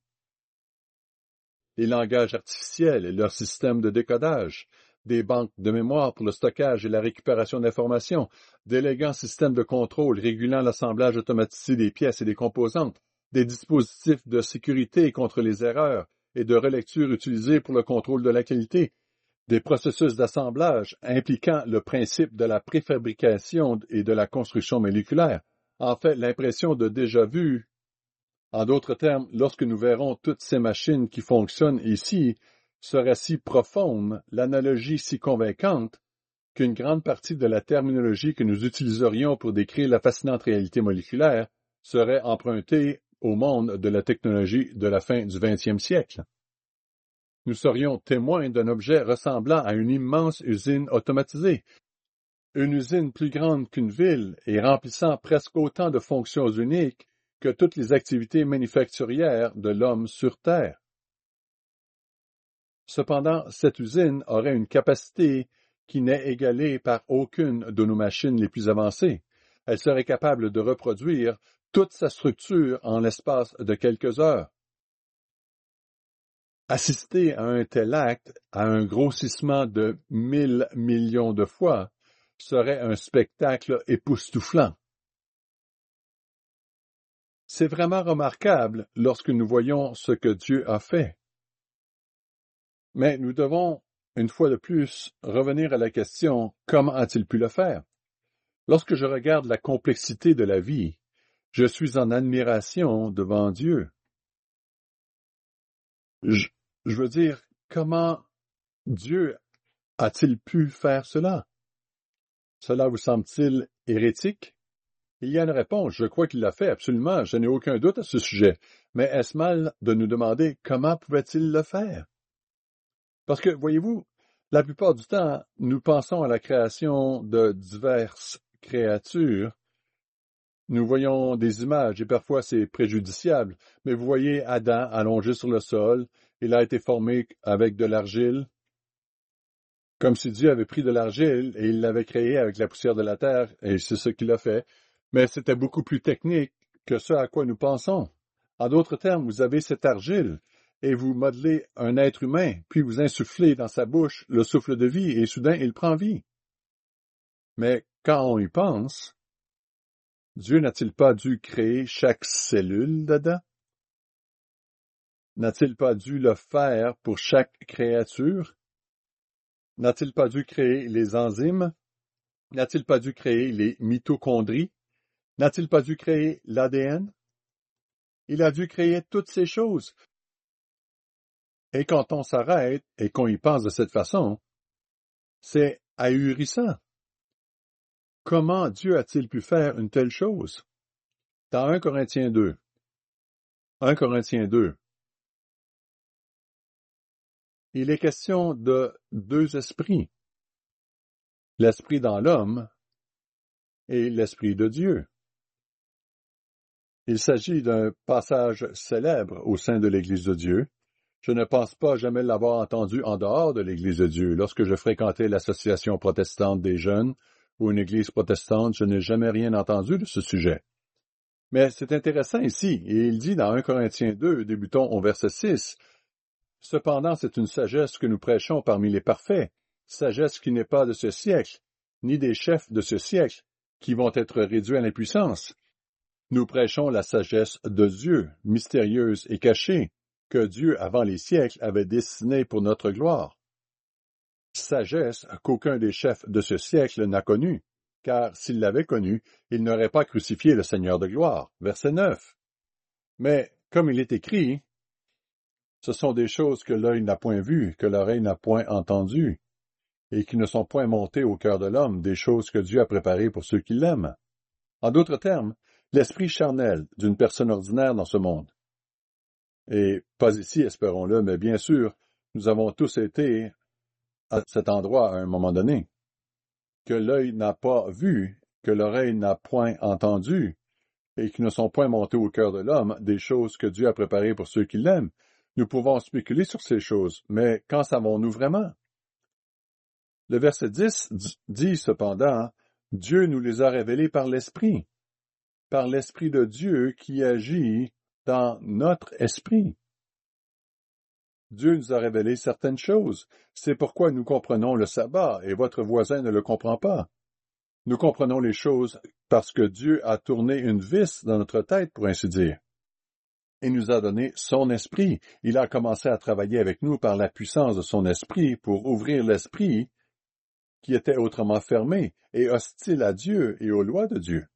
Les langages artificiels et leurs systèmes de décodage, des banques de mémoire pour le stockage et la récupération d'informations, d'élégants systèmes de contrôle régulant l'assemblage automatisé des pièces et des composantes, des dispositifs de sécurité contre les erreurs et de relecture utilisés pour le contrôle de la qualité, des processus d'assemblage impliquant le principe de la préfabrication et de la construction moléculaire. En fait, l'impression de déjà-vu. En d'autres termes, lorsque nous verrons toutes ces machines qui fonctionnent ici, sera si profonde, l'analogie si convaincante, qu'une grande partie de la terminologie que nous utiliserions pour décrire la fascinante réalité moléculaire serait empruntée au monde de la technologie de la fin du vingtième siècle. Nous serions témoins d'un objet ressemblant à une immense usine automatisée, une usine plus grande qu'une ville et remplissant presque autant de fonctions uniques que toutes les activités manufacturières de l'homme sur Terre. Cependant, cette usine aurait une capacité qui n'est égalée par aucune de nos machines les plus avancées. Elle serait capable de reproduire toute sa structure en l'espace de quelques heures. Assister à un tel acte, à un grossissement de mille millions de fois, serait un spectacle époustouflant. C'est vraiment remarquable lorsque nous voyons ce que Dieu a fait. Mais nous devons, une fois de plus, revenir à la question « Comment a-t-il pu le faire ?» Lorsque je regarde la complexité de la vie, je suis en admiration devant Dieu. Je, Je veux dire, comment Dieu a-t-il pu faire cela? Cela vous semble-t-il hérétique? Il y a une réponse, je crois qu'il l'a fait, absolument, je n'ai aucun doute à ce sujet. Mais est-ce mal de nous demander comment pouvait-il le faire? Parce que, voyez-vous, la plupart du temps, nous pensons à la création de diverses créatures. Nous voyons des images et parfois c'est préjudiciable, mais vous voyez Adam allongé sur le sol, il a été formé avec de l'argile, comme si Dieu avait pris de l'argile et il l'avait créé avec la poussière de la terre, et c'est ce qu'il a fait. Mais c'était beaucoup plus technique que ce à quoi nous pensons. En d'autres termes, vous avez cette argile, et vous modelez un être humain, puis vous insufflez dans sa bouche le souffle de vie, et soudain il prend vie. Mais quand on y pense, Dieu n'a-t-il pas dû créer chaque cellule d'Adam? N'a-t-il pas dû le faire pour chaque créature? N'a-t-il pas dû créer les enzymes? N'a-t-il pas dû créer les mitochondries? N'a-t-il pas dû créer l'A D N? Il a dû créer toutes ces choses. Et quand on s'arrête et qu'on y pense de cette façon, c'est ahurissant. Comment Dieu a-t-il pu faire une telle chose? Dans un Corinthiens deux. un Corinthiens deux. Il est question de deux esprits. L'esprit dans l'homme et l'esprit de Dieu. Il s'agit d'un passage célèbre au sein de l'Église de Dieu. Je ne pense pas jamais l'avoir entendu en dehors de l'Église de Dieu. Lorsque je fréquentais l'association protestante des jeunes ou une église protestante, je n'ai jamais rien entendu de ce sujet. Mais c'est intéressant ici, et il dit dans un Corinthiens deux, débutons au verset six, « Cependant, c'est une sagesse que nous prêchons parmi les parfaits, sagesse qui n'est pas de ce siècle, ni des chefs de ce siècle, qui vont être réduits à l'impuissance. Nous prêchons la sagesse de Dieu, mystérieuse et cachée, que Dieu, avant les siècles, avait destinée pour notre gloire. Sagesse qu'aucun des chefs de ce siècle n'a connue, car s'il l'avait connue, il n'aurait pas crucifié le Seigneur de gloire. » Verset neuf. Mais, comme il est écrit, ce sont des choses que l'œil n'a point vues, que l'oreille n'a point entendues, et qui ne sont point montées au cœur de l'homme, des choses que Dieu a préparées pour ceux qui l'aiment. En d'autres termes, l'esprit charnel d'une personne ordinaire dans ce monde. Et pas ici, espérons-le, mais bien sûr, nous avons tous été à cet endroit à un moment donné. Que l'œil n'a pas vu, que l'oreille n'a point entendu, et qui ne sont point montées au cœur de l'homme, des choses que Dieu a préparées pour ceux qui l'aiment. Nous pouvons spéculer sur ces choses, mais qu'en savons-nous vraiment? Le verset dix dit cependant, « Dieu nous les a révélés par l'Esprit, par l'Esprit de Dieu qui agit dans notre esprit. » Dieu nous a révélé certaines choses. C'est pourquoi nous comprenons le sabbat, et votre voisin ne le comprend pas. Nous comprenons les choses parce que Dieu a tourné une vis dans notre tête, pour ainsi dire. Il nous a donné son esprit. Il a commencé à travailler avec nous par la puissance de son esprit pour ouvrir l'esprit qui était autrement fermé et hostile à Dieu et aux lois de Dieu.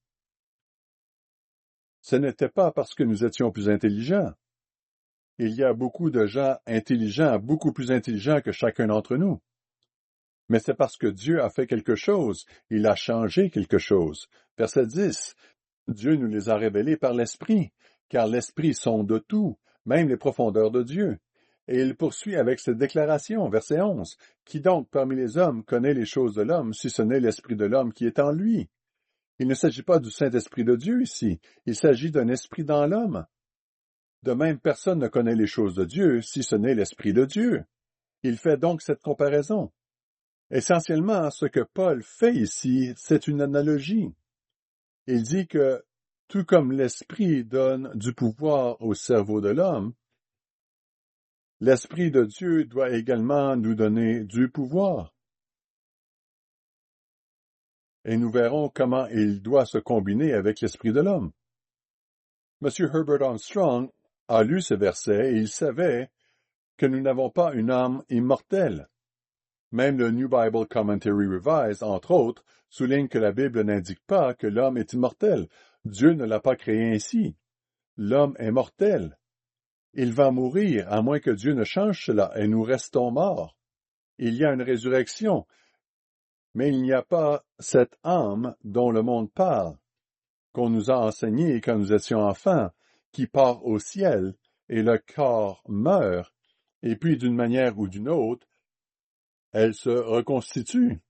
Ce n'était pas parce que nous étions plus intelligents. Il y a beaucoup de gens intelligents, beaucoup plus intelligents que chacun d'entre nous. Mais c'est parce que Dieu a fait quelque chose, il a changé quelque chose. Verset dix. Dieu nous les a révélés par l'Esprit, car l'Esprit sonde tout, même les profondeurs de Dieu. Et il poursuit avec cette déclaration, verset onze. Qui donc parmi les hommes connaît les choses de l'homme, si ce n'est l'Esprit de l'homme qui est en lui? Il ne s'agit pas du Saint-Esprit de Dieu ici, il s'agit d'un esprit dans l'homme. De même, personne ne connaît les choses de Dieu, si ce n'est l'Esprit de Dieu. Il fait donc cette comparaison. Essentiellement, ce que Paul fait ici, c'est une analogie. Il dit que, tout comme l'Esprit donne du pouvoir au cerveau de l'homme, l'Esprit de Dieu doit également nous donner du pouvoir. Et nous verrons comment il doit se combiner avec l'Esprit de l'homme. M. Herbert Armstrong a lu ce verset et il savait que nous n'avons pas une âme immortelle. Même le New Bible Commentary Revised, entre autres, souligne que la Bible n'indique pas que l'homme est immortel. Dieu ne l'a pas créé ainsi. L'homme est mortel. Il va mourir, à moins que Dieu ne change cela, et nous restons morts. Il y a une résurrection, mais il n'y a pas cette âme dont le monde parle, qu'on nous a enseigné quand nous étions enfants, qui part au ciel, et le corps meurt, et puis d'une manière ou d'une autre, elle se reconstitue.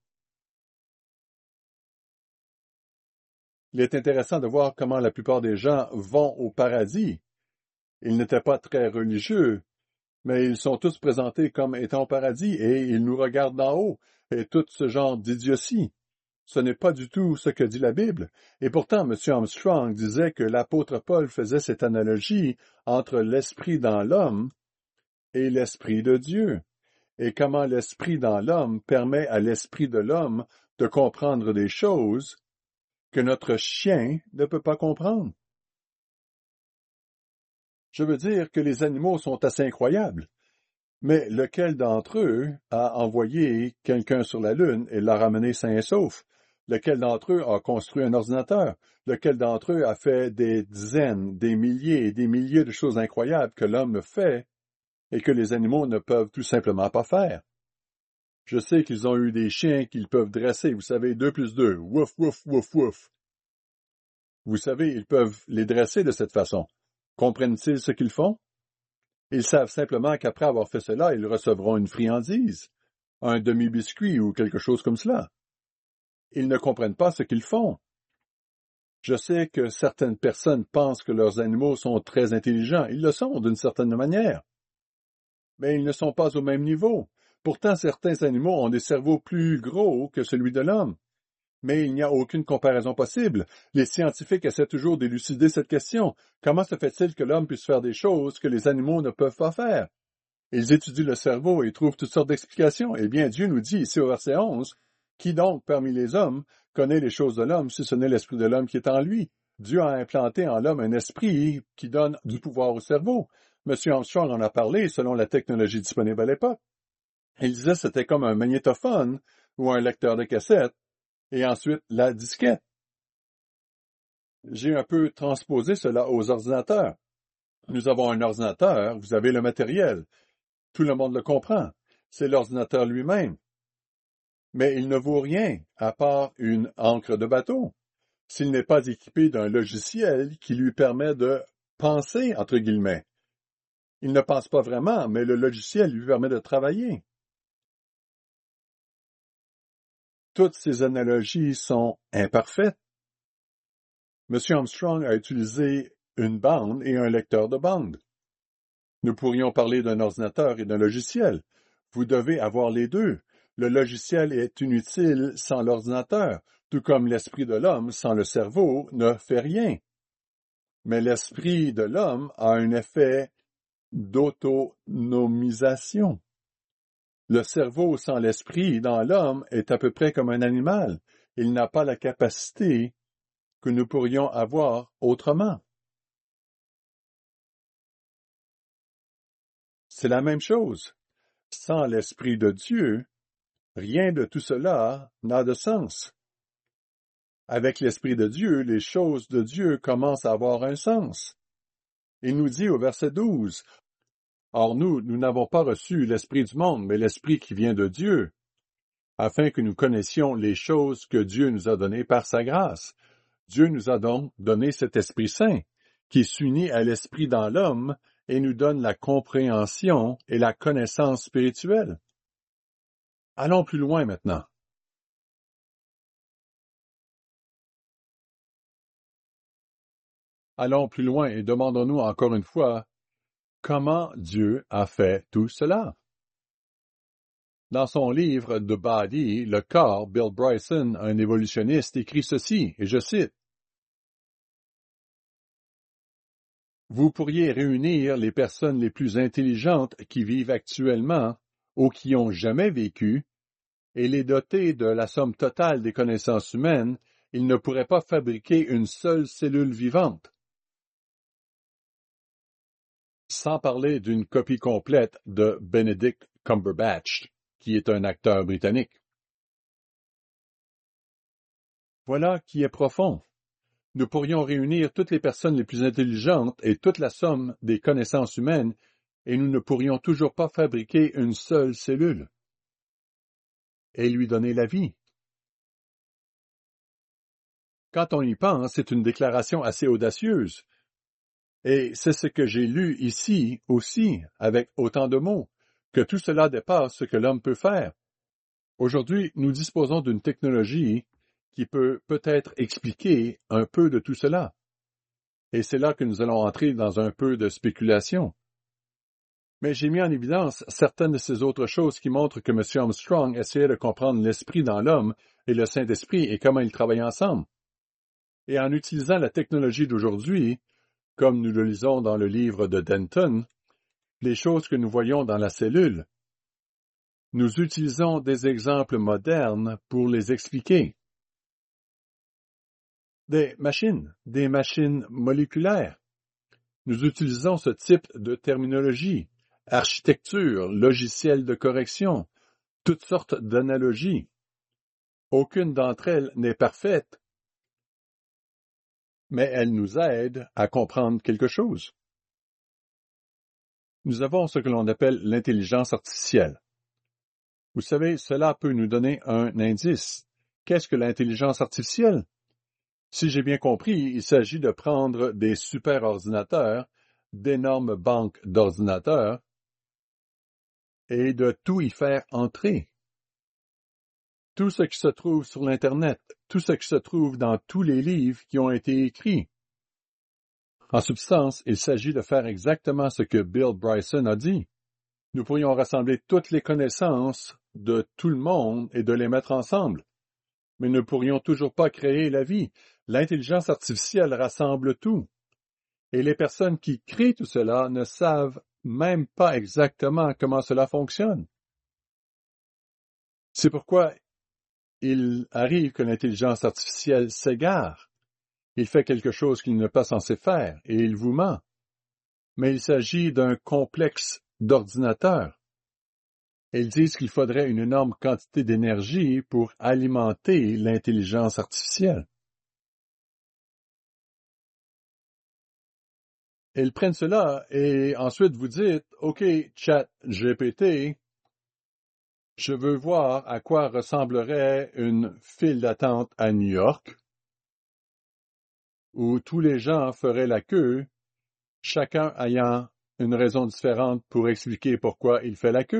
Il est intéressant de voir comment la plupart des gens vont au paradis. Ils n'étaient pas très religieux, mais ils sont tous présentés comme étant au paradis et ils nous regardent d'en haut, et tout ce genre d'idiotie. Ce n'est pas du tout ce que dit la Bible. Et pourtant, M. Armstrong disait que l'apôtre Paul faisait cette analogie entre l'esprit dans l'homme et l'esprit de Dieu, et comment l'esprit dans l'homme permet à l'esprit de l'homme de comprendre des choses que notre chien ne peut pas comprendre. Je veux dire que les animaux sont assez incroyables, mais lequel d'entre eux a envoyé quelqu'un sur la Lune et l'a ramené sain et sauf? Lequel d'entre eux a construit un ordinateur? Lequel d'entre eux a fait des dizaines, des milliers et des milliers de choses incroyables que l'homme fait et que les animaux ne peuvent tout simplement pas faire? Je sais qu'ils ont eu des chiens qu'ils peuvent dresser, vous savez, deux plus deux, wouf, wouf, wouf, wouf. Vous savez, ils peuvent les dresser de cette façon. Comprennent-ils ce qu'ils font? Ils savent simplement qu'après avoir fait cela, ils recevront une friandise, un demi-biscuit ou quelque chose comme cela. Ils ne comprennent pas ce qu'ils font. Je sais que certaines personnes pensent que leurs animaux sont très intelligents. Ils le sont d'une certaine manière. Mais ils ne sont pas au même niveau. Pourtant, certains animaux ont des cerveaux plus gros que celui de l'homme. Mais il n'y a aucune comparaison possible. Les scientifiques essaient toujours d'élucider cette question. Comment se fait-il que l'homme puisse faire des choses que les animaux ne peuvent pas faire? Ils étudient le cerveau et trouvent toutes sortes d'explications. Eh bien, Dieu nous dit ici au verset onze, « Qui donc parmi les hommes connaît les choses de l'homme si ce n'est l'esprit de l'homme qui est en lui? » Dieu a implanté en l'homme un esprit qui donne du pouvoir au cerveau. M. Armstrong en a parlé selon la technologie disponible à l'époque. Il disait que c'était comme un magnétophone ou un lecteur de cassette, et ensuite la disquette. J'ai un peu transposé cela aux ordinateurs. Nous avons un ordinateur, vous avez le matériel. Tout le monde le comprend. C'est l'ordinateur lui-même. Mais il ne vaut rien, à part une encre de bateau, s'il n'est pas équipé d'un logiciel qui lui permet de penser, entre guillemets. Il ne pense pas vraiment, mais le logiciel lui permet de travailler. Toutes ces analogies sont imparfaites. M. Armstrong a utilisé une bande et un lecteur de bande. Nous pourrions parler d'un ordinateur et d'un logiciel. Vous devez avoir les deux. Le logiciel est inutile sans l'ordinateur, tout comme l'esprit de l'homme sans le cerveau ne fait rien. Mais l'esprit de l'homme a un effet d'autonomisation. Le cerveau sans l'esprit dans l'homme est à peu près comme un animal. Il n'a pas la capacité que nous pourrions avoir autrement. C'est la même chose. Sans l'Esprit de Dieu, rien de tout cela n'a de sens. Avec l'Esprit de Dieu, les choses de Dieu commencent à avoir un sens. Il nous dit au verset douze, « Or nous, nous n'avons pas reçu l'Esprit du monde, mais l'Esprit qui vient de Dieu, afin que nous connaissions les choses que Dieu nous a données par sa grâce. » Dieu nous a donc donné cet Esprit Saint, qui s'unit à l'Esprit dans l'homme et nous donne la compréhension et la connaissance spirituelle. Allons plus loin maintenant. Allons plus loin et demandons-nous encore une fois, comment Dieu a fait tout cela? Dans son livre The Body, le corps, Bill Bryson, un évolutionniste, écrit ceci, et je cite, « Vous pourriez réunir les personnes les plus intelligentes qui vivent actuellement ou qui ont jamais vécu, et les doter de la somme totale des connaissances humaines, ils ne pourraient pas fabriquer une seule cellule vivante. Sans parler d'une copie complète de Benedict Cumberbatch, qui est un acteur britannique. Voilà qui est profond. Nous pourrions réunir toutes les personnes les plus intelligentes et toute la somme des connaissances humaines, et nous ne pourrions toujours pas fabriquer une seule cellule et lui donner la vie. Quand on y pense, c'est une déclaration assez audacieuse. Et c'est ce que j'ai lu ici aussi, avec autant de mots, que tout cela dépasse ce que l'homme peut faire. Aujourd'hui, nous disposons d'une technologie qui peut peut-être expliquer un peu de tout cela. Et c'est là que nous allons entrer dans un peu de spéculation. Mais j'ai mis en évidence certaines de ces autres choses qui montrent que M. Armstrong essayait de comprendre l'esprit dans l'homme et le Saint-Esprit et comment ils travaillent ensemble. Et en utilisant la technologie d'aujourd'hui, comme nous le lisons dans le livre de Denton, les choses que nous voyons dans la cellule, nous utilisons des exemples modernes pour les expliquer. Des machines, des machines moléculaires. Nous utilisons ce type de terminologie, architecture, logiciel de correction, toutes sortes d'analogies. Aucune d'entre elles n'est parfaite, mais elle nous aide à comprendre quelque chose. Nous avons ce que l'on appelle l'intelligence artificielle. Vous savez, cela peut nous donner un indice. Qu'est-ce que l'intelligence artificielle? Si j'ai bien compris, il s'agit de prendre des superordinateurs, d'énormes banques d'ordinateurs, et de tout y faire entrer. Tout ce qui se trouve sur l'Internet, tout ce qui se trouve dans tous les livres qui ont été écrits. En substance, il s'agit de faire exactement ce que Bill Bryson a dit. Nous pourrions rassembler toutes les connaissances de tout le monde et de les mettre ensemble. Mais nous ne pourrions toujours pas créer la vie. L'intelligence artificielle rassemble tout. Et les personnes qui créent tout cela ne savent même pas exactement comment cela fonctionne. C'est pourquoi il arrive que l'intelligence artificielle s'égare. Il fait quelque chose qu'il n'est pas censé faire et il vous ment. Mais il s'agit d'un complexe d'ordinateurs. Ils disent qu'il faudrait une énorme quantité d'énergie pour alimenter l'intelligence artificielle. Ils prennent cela et ensuite vous dites, « OK, chat G P T, je veux voir à quoi ressemblerait une file d'attente à New York, où tous les gens feraient la queue, chacun ayant une raison différente pour expliquer pourquoi il fait la queue. »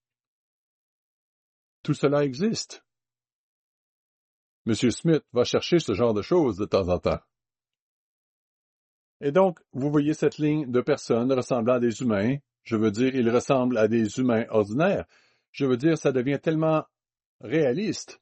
Tout cela existe. Monsieur Smith va chercher ce genre de choses de temps en temps. Et donc, vous voyez cette ligne de personnes ressemblant à des humains. Je veux dire, ils ressemblent à des humains ordinaires. Je veux dire, ça devient tellement réaliste.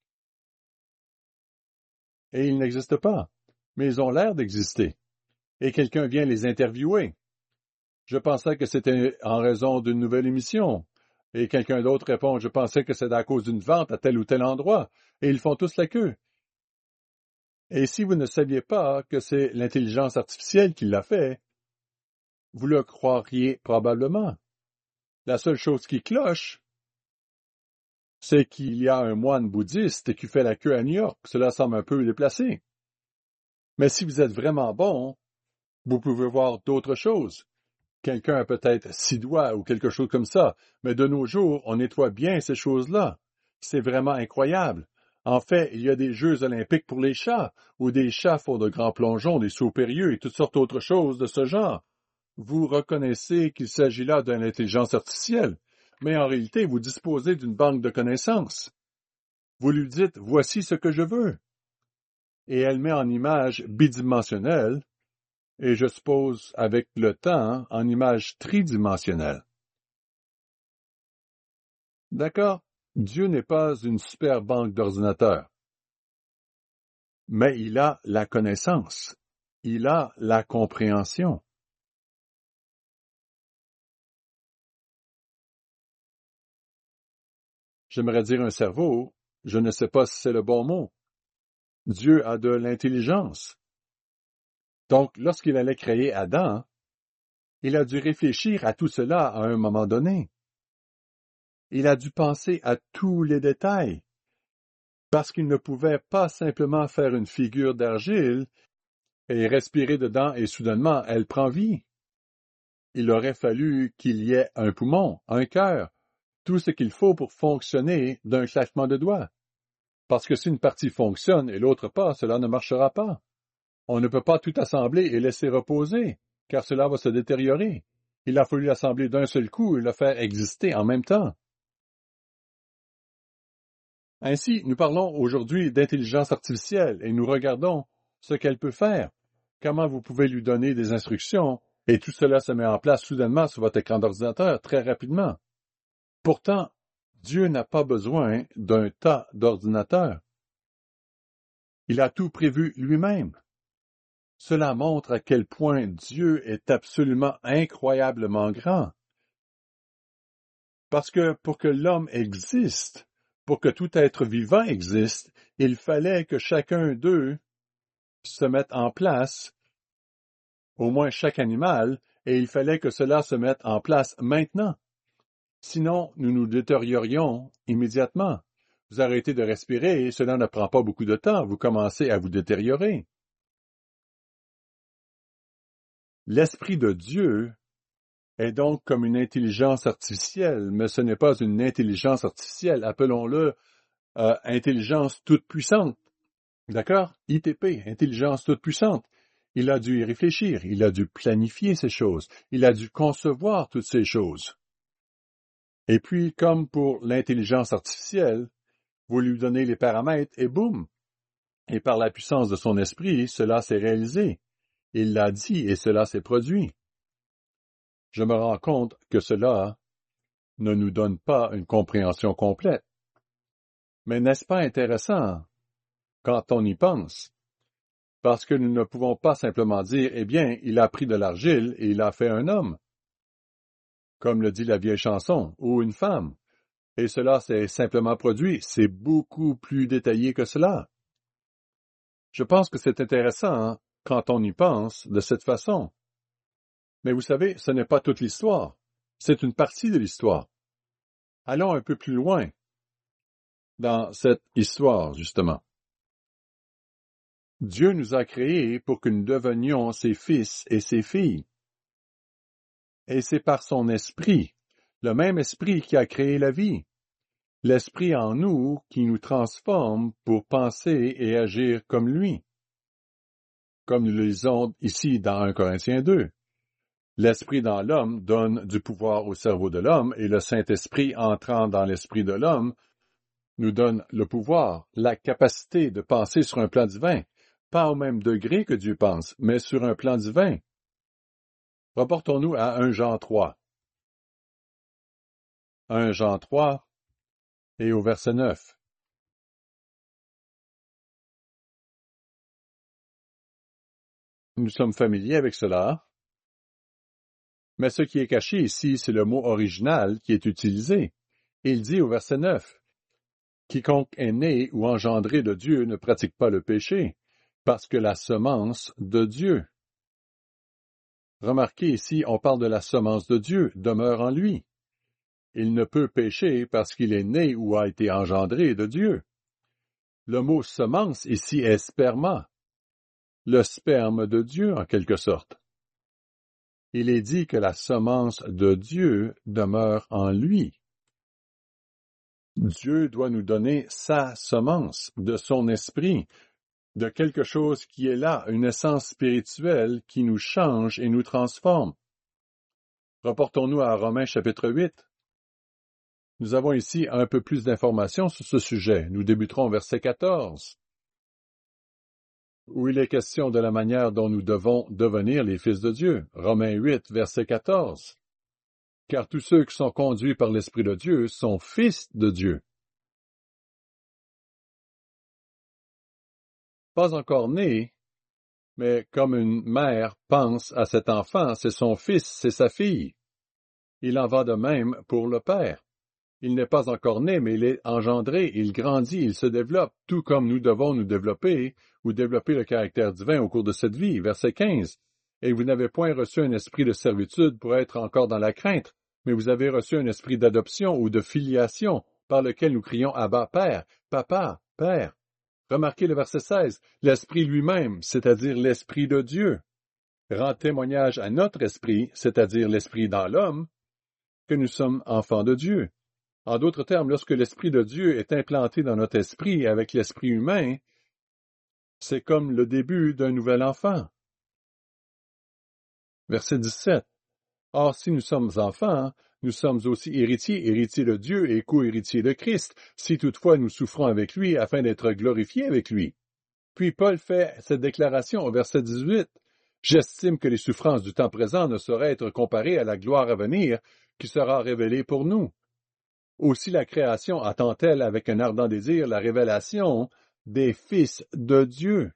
Et ils n'existent pas. Mais ils ont l'air d'exister. Et quelqu'un vient les interviewer. Je pensais que c'était en raison d'une nouvelle émission. Et quelqu'un d'autre répond, je pensais que c'était à cause d'une vente à tel ou tel endroit. Et ils font tous la queue. Et si vous ne saviez pas que c'est l'intelligence artificielle qui l'a fait, vous le croiriez probablement. La seule chose qui cloche, c'est qu'il y a un moine bouddhiste qui fait la queue à New York. Cela semble un peu déplacé. Mais si vous êtes vraiment bon, vous pouvez voir d'autres choses. Quelqu'un a peut-être six doigts ou quelque chose comme ça, mais de nos jours, on nettoie bien ces choses-là. C'est vraiment incroyable. En fait, il y a des Jeux olympiques pour les chats, où des chats font de grands plongeons, des sauts périlleux et toutes sortes d'autres choses de ce genre. Vous reconnaissez qu'il s'agit là d'une intelligence artificielle, mais en réalité, vous disposez d'une banque de connaissances. Vous lui dites, voici ce que je veux. Et elle met en image bidimensionnelle, et je suppose, avec le temps, en image tridimensionnelle. D'accord? Dieu n'est pas une super banque d'ordinateurs. Mais il a la connaissance. Il a la compréhension. J'aimerais dire un cerveau, je ne sais pas si c'est le bon mot. Dieu a de l'intelligence. Donc, lorsqu'il allait créer Adam, il a dû réfléchir à tout cela à un moment donné. Il a dû penser à tous les détails, parce qu'il ne pouvait pas simplement faire une figure d'argile et respirer dedans et soudainement, elle prend vie. Il aurait fallu qu'il y ait un poumon, un cœur, tout ce qu'il faut pour fonctionner d'un claquement de doigts. Parce que si une partie fonctionne et l'autre pas, cela ne marchera pas. On ne peut pas tout assembler et laisser reposer, car cela va se détériorer. Il a fallu l'assembler d'un seul coup et le faire exister en même temps. Ainsi, nous parlons aujourd'hui d'intelligence artificielle et nous regardons ce qu'elle peut faire, comment vous pouvez lui donner des instructions, et tout cela se met en place soudainement sur votre écran d'ordinateur très rapidement. Pourtant, Dieu n'a pas besoin d'un tas d'ordinateurs. Il a tout prévu lui-même. Cela montre à quel point Dieu est absolument incroyablement grand. Parce que pour que l'homme existe, pour que tout être vivant existe, il fallait que chacun d'eux se mette en place, au moins chaque animal, et il fallait que cela se mette en place maintenant. Sinon, nous nous détériorions immédiatement. Vous arrêtez de respirer et cela ne prend pas beaucoup de temps, vous commencez à vous détériorer. L'Esprit de Dieu est donc comme une intelligence artificielle, mais ce n'est pas une intelligence artificielle, appelons-le euh, intelligence toute puissante. D'accord? I T P, intelligence toute puissante. Il a dû y réfléchir, il a dû planifier ces choses, il a dû concevoir toutes ces choses. Et puis, comme pour l'intelligence artificielle, vous lui donnez les paramètres et boum! Et par la puissance de son esprit, cela s'est réalisé. Il l'a dit et cela s'est produit. Je me rends compte que cela ne nous donne pas une compréhension complète. Mais n'est-ce pas intéressant quand on y pense? Parce que nous ne pouvons pas simplement dire, eh bien, il a pris de l'argile et il a fait un homme, comme le dit la vieille chanson, ou une femme. Et cela s'est simplement produit. C'est beaucoup plus détaillé que cela. Je pense que c'est intéressant quand on y pense de cette façon. Mais vous savez, ce n'est pas toute l'histoire. C'est une partie de l'histoire. Allons un peu plus loin dans cette histoire, justement. Dieu nous a créés pour que nous devenions ses fils et ses filles. Et c'est par son esprit, le même esprit qui a créé la vie, l'esprit en nous qui nous transforme pour penser et agir comme lui. Comme nous le lisons ici dans un Corinthiens deux. L'esprit dans l'homme donne du pouvoir au cerveau de l'homme et le Saint-Esprit entrant dans l'esprit de l'homme nous donne le pouvoir, la capacité de penser sur un plan divin, pas au même degré que Dieu pense, mais sur un plan divin. Reportons-nous à un Jean trois. un Jean trois et au verset neuf. Nous sommes familiers avec cela, mais ce qui est caché ici, c'est le mot original qui est utilisé. Il dit au verset neuf, « Quiconque est né ou engendré de Dieu ne pratique pas le péché, parce que la semence de Dieu. » Remarquez ici, on parle de la semence de Dieu, demeure en lui. Il ne peut pécher parce qu'il est né ou a été engendré de Dieu. Le mot semence ici est sperma, le sperme de Dieu en quelque sorte. Il est dit que la semence de Dieu demeure en lui. Dieu doit nous donner sa semence, de son esprit, de quelque chose qui est là, une essence spirituelle qui nous change et nous transforme. Reportons-nous à Romains chapitre huit. Nous avons ici un peu plus d'informations sur ce sujet. Nous débuterons au verset quatorze, où il est question de la manière dont nous devons devenir les fils de Dieu. Romains huit, verset quatorze. Car tous ceux qui sont conduits par l'Esprit de Dieu sont fils de Dieu. Pas encore né, mais comme une mère pense à cet enfant, c'est son fils, c'est sa fille. Il en va de même pour le Père. Il n'est pas encore né, mais il est engendré, il grandit, il se développe, tout comme nous devons nous développer ou développer le caractère divin au cours de cette vie. Verset quinze. Et vous n'avez point reçu un esprit de servitude pour être encore dans la crainte, mais vous avez reçu un esprit d'adoption ou de filiation, par lequel nous crions Abba, Père, Papa, Père. Remarquez le verset seize. L'Esprit lui-même, c'est-à-dire l'Esprit de Dieu, rend témoignage à notre esprit, c'est-à-dire l'Esprit dans l'homme, que nous sommes enfants de Dieu. En d'autres termes, lorsque l'Esprit de Dieu est implanté dans notre esprit avec l'Esprit humain, c'est comme le début d'un nouvel enfant. Verset dix-sept. Or, si nous sommes enfants, nous sommes aussi héritiers, héritiers de Dieu et co-héritiers de Christ, si toutefois nous souffrons avec lui afin d'être glorifiés avec lui. Puis Paul fait cette déclaration au verset dix-huit. J'estime que les souffrances du temps présent ne sauraient être comparées à la gloire à venir qui sera révélée pour nous. Aussi la création attend-elle avec un ardent désir la révélation des fils de Dieu.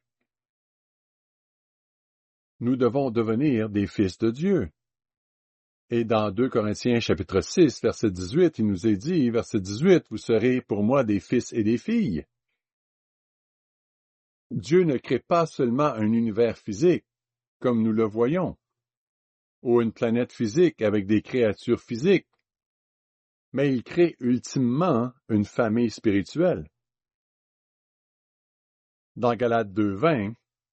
Nous devons devenir des fils de Dieu. Et dans deux Corinthiens chapitre six, verset dix-huit, il nous est dit, verset dix-huit, vous serez pour moi des fils et des filles. Dieu ne crée pas seulement un univers physique, comme nous le voyons, ou une planète physique avec des créatures physiques, mais il crée ultimement une famille spirituelle. Dans Galates deux, vingt,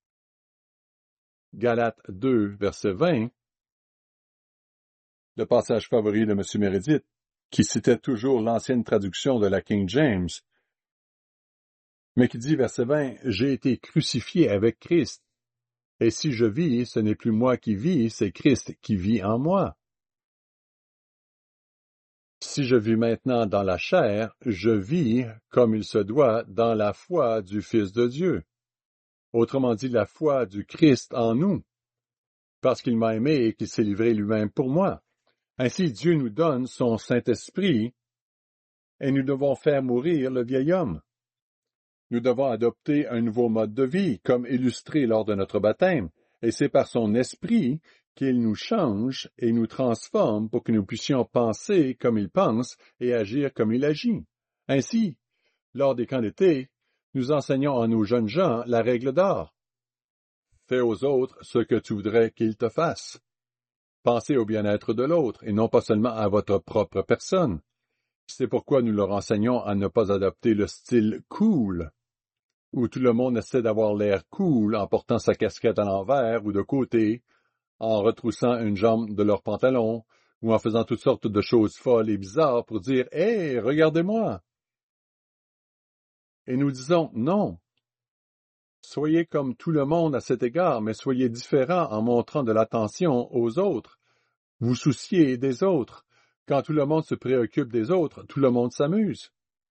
Galates deux, verset vingt, le passage favori de M. Meredith, qui citait toujours l'ancienne traduction de la King James, mais qui dit, verset vingt, « J'ai été crucifié avec Christ, et si je vis, ce n'est plus moi qui vis, c'est Christ qui vit en moi. Si je vis maintenant dans la chair, je vis, comme il se doit, dans la foi du Fils de Dieu. » Autrement dit, la foi du Christ en nous, parce qu'il m'a aimé et qu'il s'est livré lui-même pour moi. Ainsi, Dieu nous donne son Saint-Esprit, et nous devons faire mourir le vieil homme. Nous devons adopter un nouveau mode de vie, comme illustré lors de notre baptême, et c'est par son Esprit qu'il nous change et nous transforme pour que nous puissions penser comme il pense et agir comme il agit. Ainsi, lors des camps d'été, nous enseignons à nos jeunes gens la règle d'or. Fais aux autres ce que tu voudrais qu'ils te fassent. Pensez au bien-être de l'autre, et non pas seulement à votre propre personne. C'est pourquoi nous leur enseignons à ne pas adopter le style cool, où tout le monde essaie d'avoir l'air cool en portant sa casquette à l'envers ou de côté, en retroussant une jambe de leur pantalon, ou en faisant toutes sortes de choses folles et bizarres pour dire « Hey, regardez-moi !» Et nous disons « Non. Soyez comme tout le monde à cet égard, mais soyez différents en montrant de l'attention aux autres. Vous souciez des autres. Quand tout le monde se préoccupe des autres, tout le monde s'amuse. »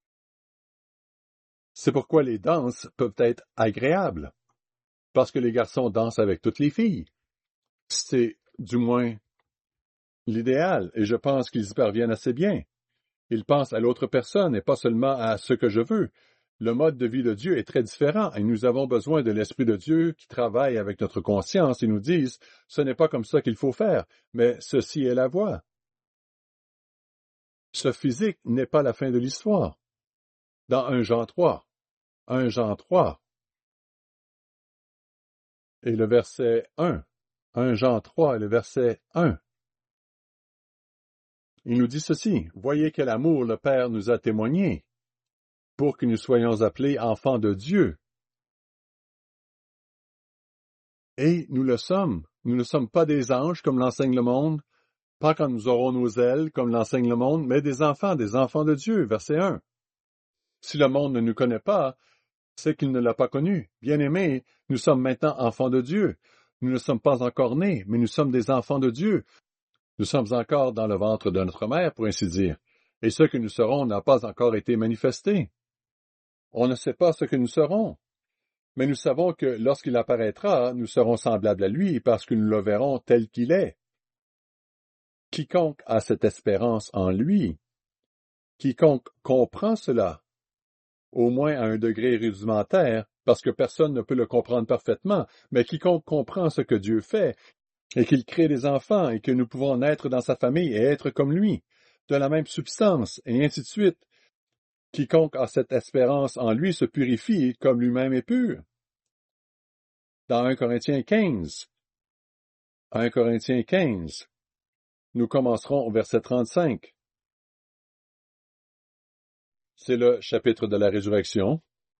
C'est pourquoi les danses peuvent être agréables, parce que les garçons dansent avec toutes les filles. C'est, du moins, l'idéal, et je pense qu'ils y parviennent assez bien. Ils pensent à l'autre personne et pas seulement à ce que je veux. Le mode de vie de Dieu est très différent et nous avons besoin de l'Esprit de Dieu qui travaille avec notre conscience et nous dise « Ce n'est pas comme ça qu'il faut faire, mais ceci est la voie. » Ce physique n'est pas la fin de l'histoire. Dans un Jean trois, un Jean trois, et le verset un, un Jean trois et le verset un, il nous dit ceci, « Voyez quel amour le Père nous a témoigné, pour que nous soyons appelés enfants de Dieu. » Et nous le sommes. Nous ne sommes pas des anges comme l'enseigne le monde, pas quand nous aurons nos ailes comme l'enseigne le monde, mais des enfants, des enfants de Dieu. Verset un. Si le monde ne nous connaît pas, c'est qu'il ne l'a pas connu. Bien-aimés, nous sommes maintenant enfants de Dieu. Nous ne sommes pas encore nés, mais nous sommes des enfants de Dieu. Nous sommes encore dans le ventre de notre mère, pour ainsi dire. Et ce que nous serons n'a pas encore été manifesté. On ne sait pas ce que nous serons. Mais nous savons que lorsqu'il apparaîtra, nous serons semblables à lui parce que nous le verrons tel qu'il est. Quiconque a cette espérance en lui, quiconque comprend cela, au moins à un degré rudimentaire, parce que personne ne peut le comprendre parfaitement, mais quiconque comprend ce que Dieu fait, et qu'il crée des enfants, et que nous pouvons naître dans sa famille et être comme lui, de la même substance, et ainsi de suite. Quiconque a cette espérance en lui se purifie comme lui-même est pur. Dans un Corinthiens quinze, un Corinthiens quinze, nous commencerons au verset trente-cinq. C'est le chapitre de la résurrection,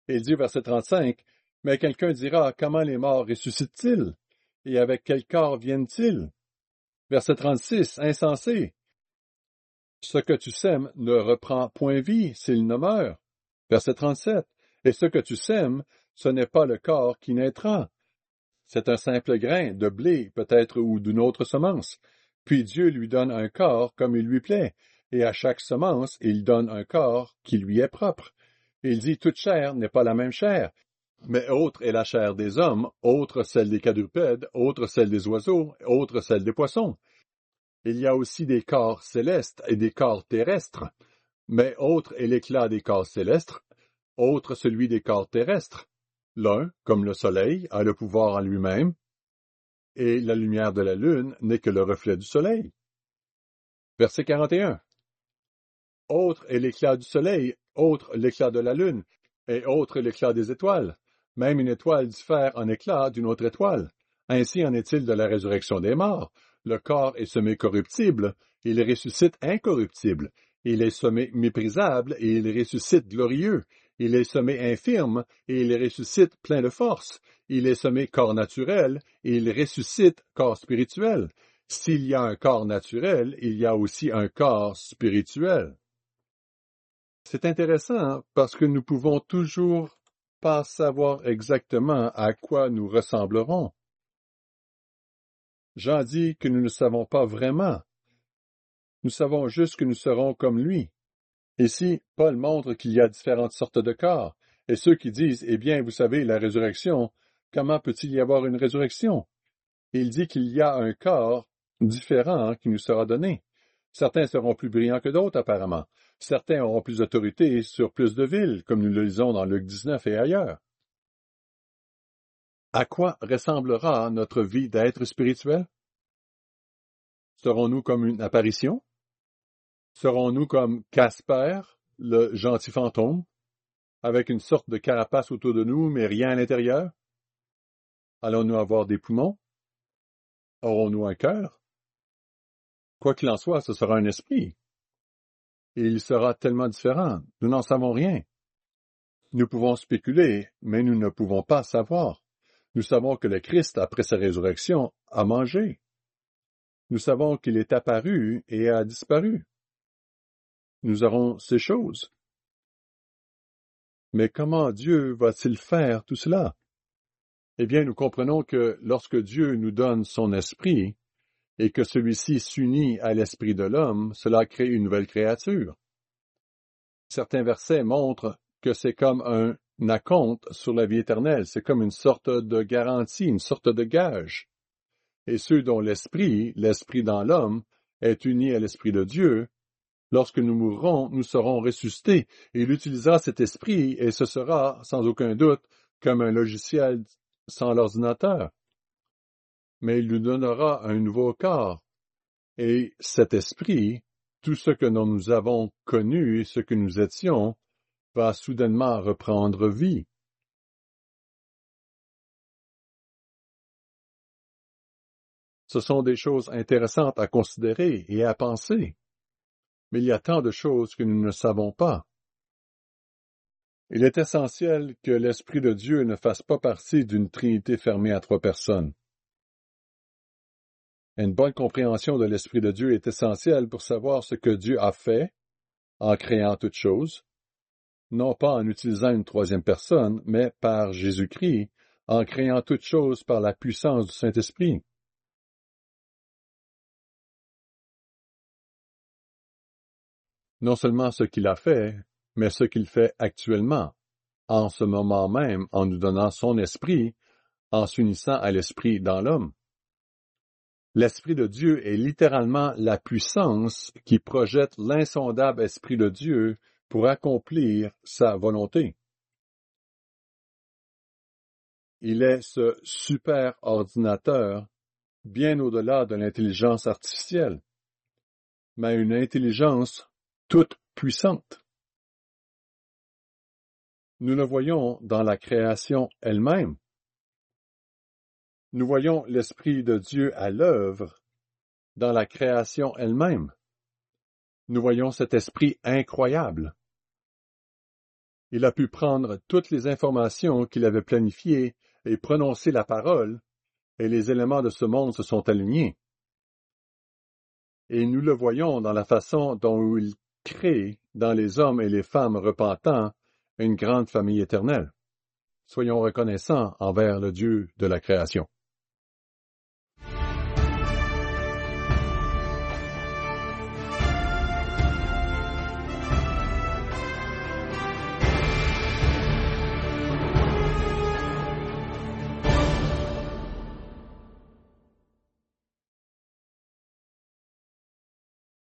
Et il dit au verset trente-cinq, « Mais quelqu'un dira, comment les morts ressuscitent-ils? Et avec quel corps viennent-ils? » Verset trente-six, « Insensé! Ce que tu sèmes ne reprend point vie s'il ne meurt. » Verset trente-sept, « Et ce que tu sèmes, ce n'est pas le corps qui naîtra. C'est un simple grain de blé, peut-être, ou d'une autre semence. Puis Dieu lui donne un corps comme il lui plaît, et à chaque semence, il donne un corps qui lui est propre. Et il dit, toute chair n'est pas la même chair, mais autre est la chair des hommes, autre celle des quadrupèdes, autre celle des oiseaux, autre celle des poissons. Il y a aussi des corps célestes et des corps terrestres, mais autre est l'éclat des corps célestes, autre celui des corps terrestres. L'un, comme le soleil, a le pouvoir en lui-même, et la lumière de la lune n'est que le reflet du soleil. Verset quarante et un. Autre est l'éclat du soleil, autre l'éclat de la lune, et autre l'éclat des étoiles. Même une étoile diffère en éclat d'une autre étoile. Ainsi en est-il de la résurrection des morts. Le corps est semé corruptible, il ressuscite incorruptible. Il est semé méprisable, et il ressuscite glorieux. Il est semé infirme, et il ressuscite plein de force. Il est semé corps naturel, et il ressuscite corps spirituel. S'il y a un corps naturel, il y a aussi un corps spirituel. C'est intéressant parce que nous pouvons toujours pas savoir exactement à quoi nous ressemblerons. Jean dit que nous ne savons pas vraiment. Nous savons juste que nous serons comme lui. Ici, Paul montre qu'il y a différentes sortes de corps, et ceux qui disent, eh bien, vous savez, la résurrection, comment peut-il y avoir une résurrection? Il dit qu'il y a un corps différent qui nous sera donné. Certains seront plus brillants que d'autres, apparemment. Certains auront plus d'autorité sur plus de villes, comme nous le lisons dans Luc dix-neuf et ailleurs. À quoi ressemblera notre vie d'être spirituel? Serons-nous comme une apparition? Serons-nous comme Casper, le gentil fantôme, avec une sorte de carapace autour de nous, mais rien à l'intérieur? Allons-nous avoir des poumons? Aurons-nous un cœur? Quoi qu'il en soit, ce sera un esprit. Et il sera tellement différent. Nous n'en savons rien. Nous pouvons spéculer, mais nous ne pouvons pas savoir. Nous savons que le Christ, après sa résurrection, a mangé. Nous savons qu'il est apparu et a disparu. Nous aurons ces choses. Mais comment Dieu va-t-il faire tout cela? Eh bien, nous comprenons que lorsque Dieu nous donne son esprit et que celui-ci s'unit à l'esprit de l'homme, cela crée une nouvelle créature. Certains versets montrent que c'est comme un acompte sur la vie éternelle, c'est comme une sorte de garantie, une sorte de gage. Et ceux dont l'esprit, l'esprit dans l'homme, est uni à l'esprit de Dieu, lorsque nous mourrons, nous serons ressuscités, et il utilisera cet esprit, et ce sera, sans aucun doute, comme un logiciel sans l'ordinateur. Mais il nous donnera un nouveau corps, et cet esprit, tout ce que nous avons connu et ce que nous étions, va soudainement reprendre vie. Ce sont des choses intéressantes à considérer et à penser. Mais il y a tant de choses que nous ne savons pas. Il est essentiel que l'Esprit de Dieu ne fasse pas partie d'une trinité fermée à trois personnes. Une bonne compréhension de l'Esprit de Dieu est essentielle pour savoir ce que Dieu a fait en créant toutes choses, non pas en utilisant une troisième personne, mais par Jésus-Christ, en créant toutes choses par la puissance du Saint-Esprit. Non seulement ce qu'il a fait, mais ce qu'il fait actuellement, en ce moment même, en nous donnant son esprit, en s'unissant à l'esprit dans l'homme. L'Esprit de Dieu est littéralement la puissance qui projette l'insondable Esprit de Dieu pour accomplir sa volonté. Il est ce super ordinateur bien au-delà de l'intelligence artificielle, mais une intelligence toute puissante. Nous le voyons dans la création elle-même. Nous voyons l'Esprit de Dieu à l'œuvre dans la création elle-même. Nous voyons cet esprit incroyable. Il a pu prendre toutes les informations qu'il avait planifiées et prononcer la parole, et les éléments de ce monde se sont alignés. Et nous le voyons dans la façon dont il crée dans les hommes et les femmes repentants une grande famille éternelle. Soyons reconnaissants envers le Dieu de la création.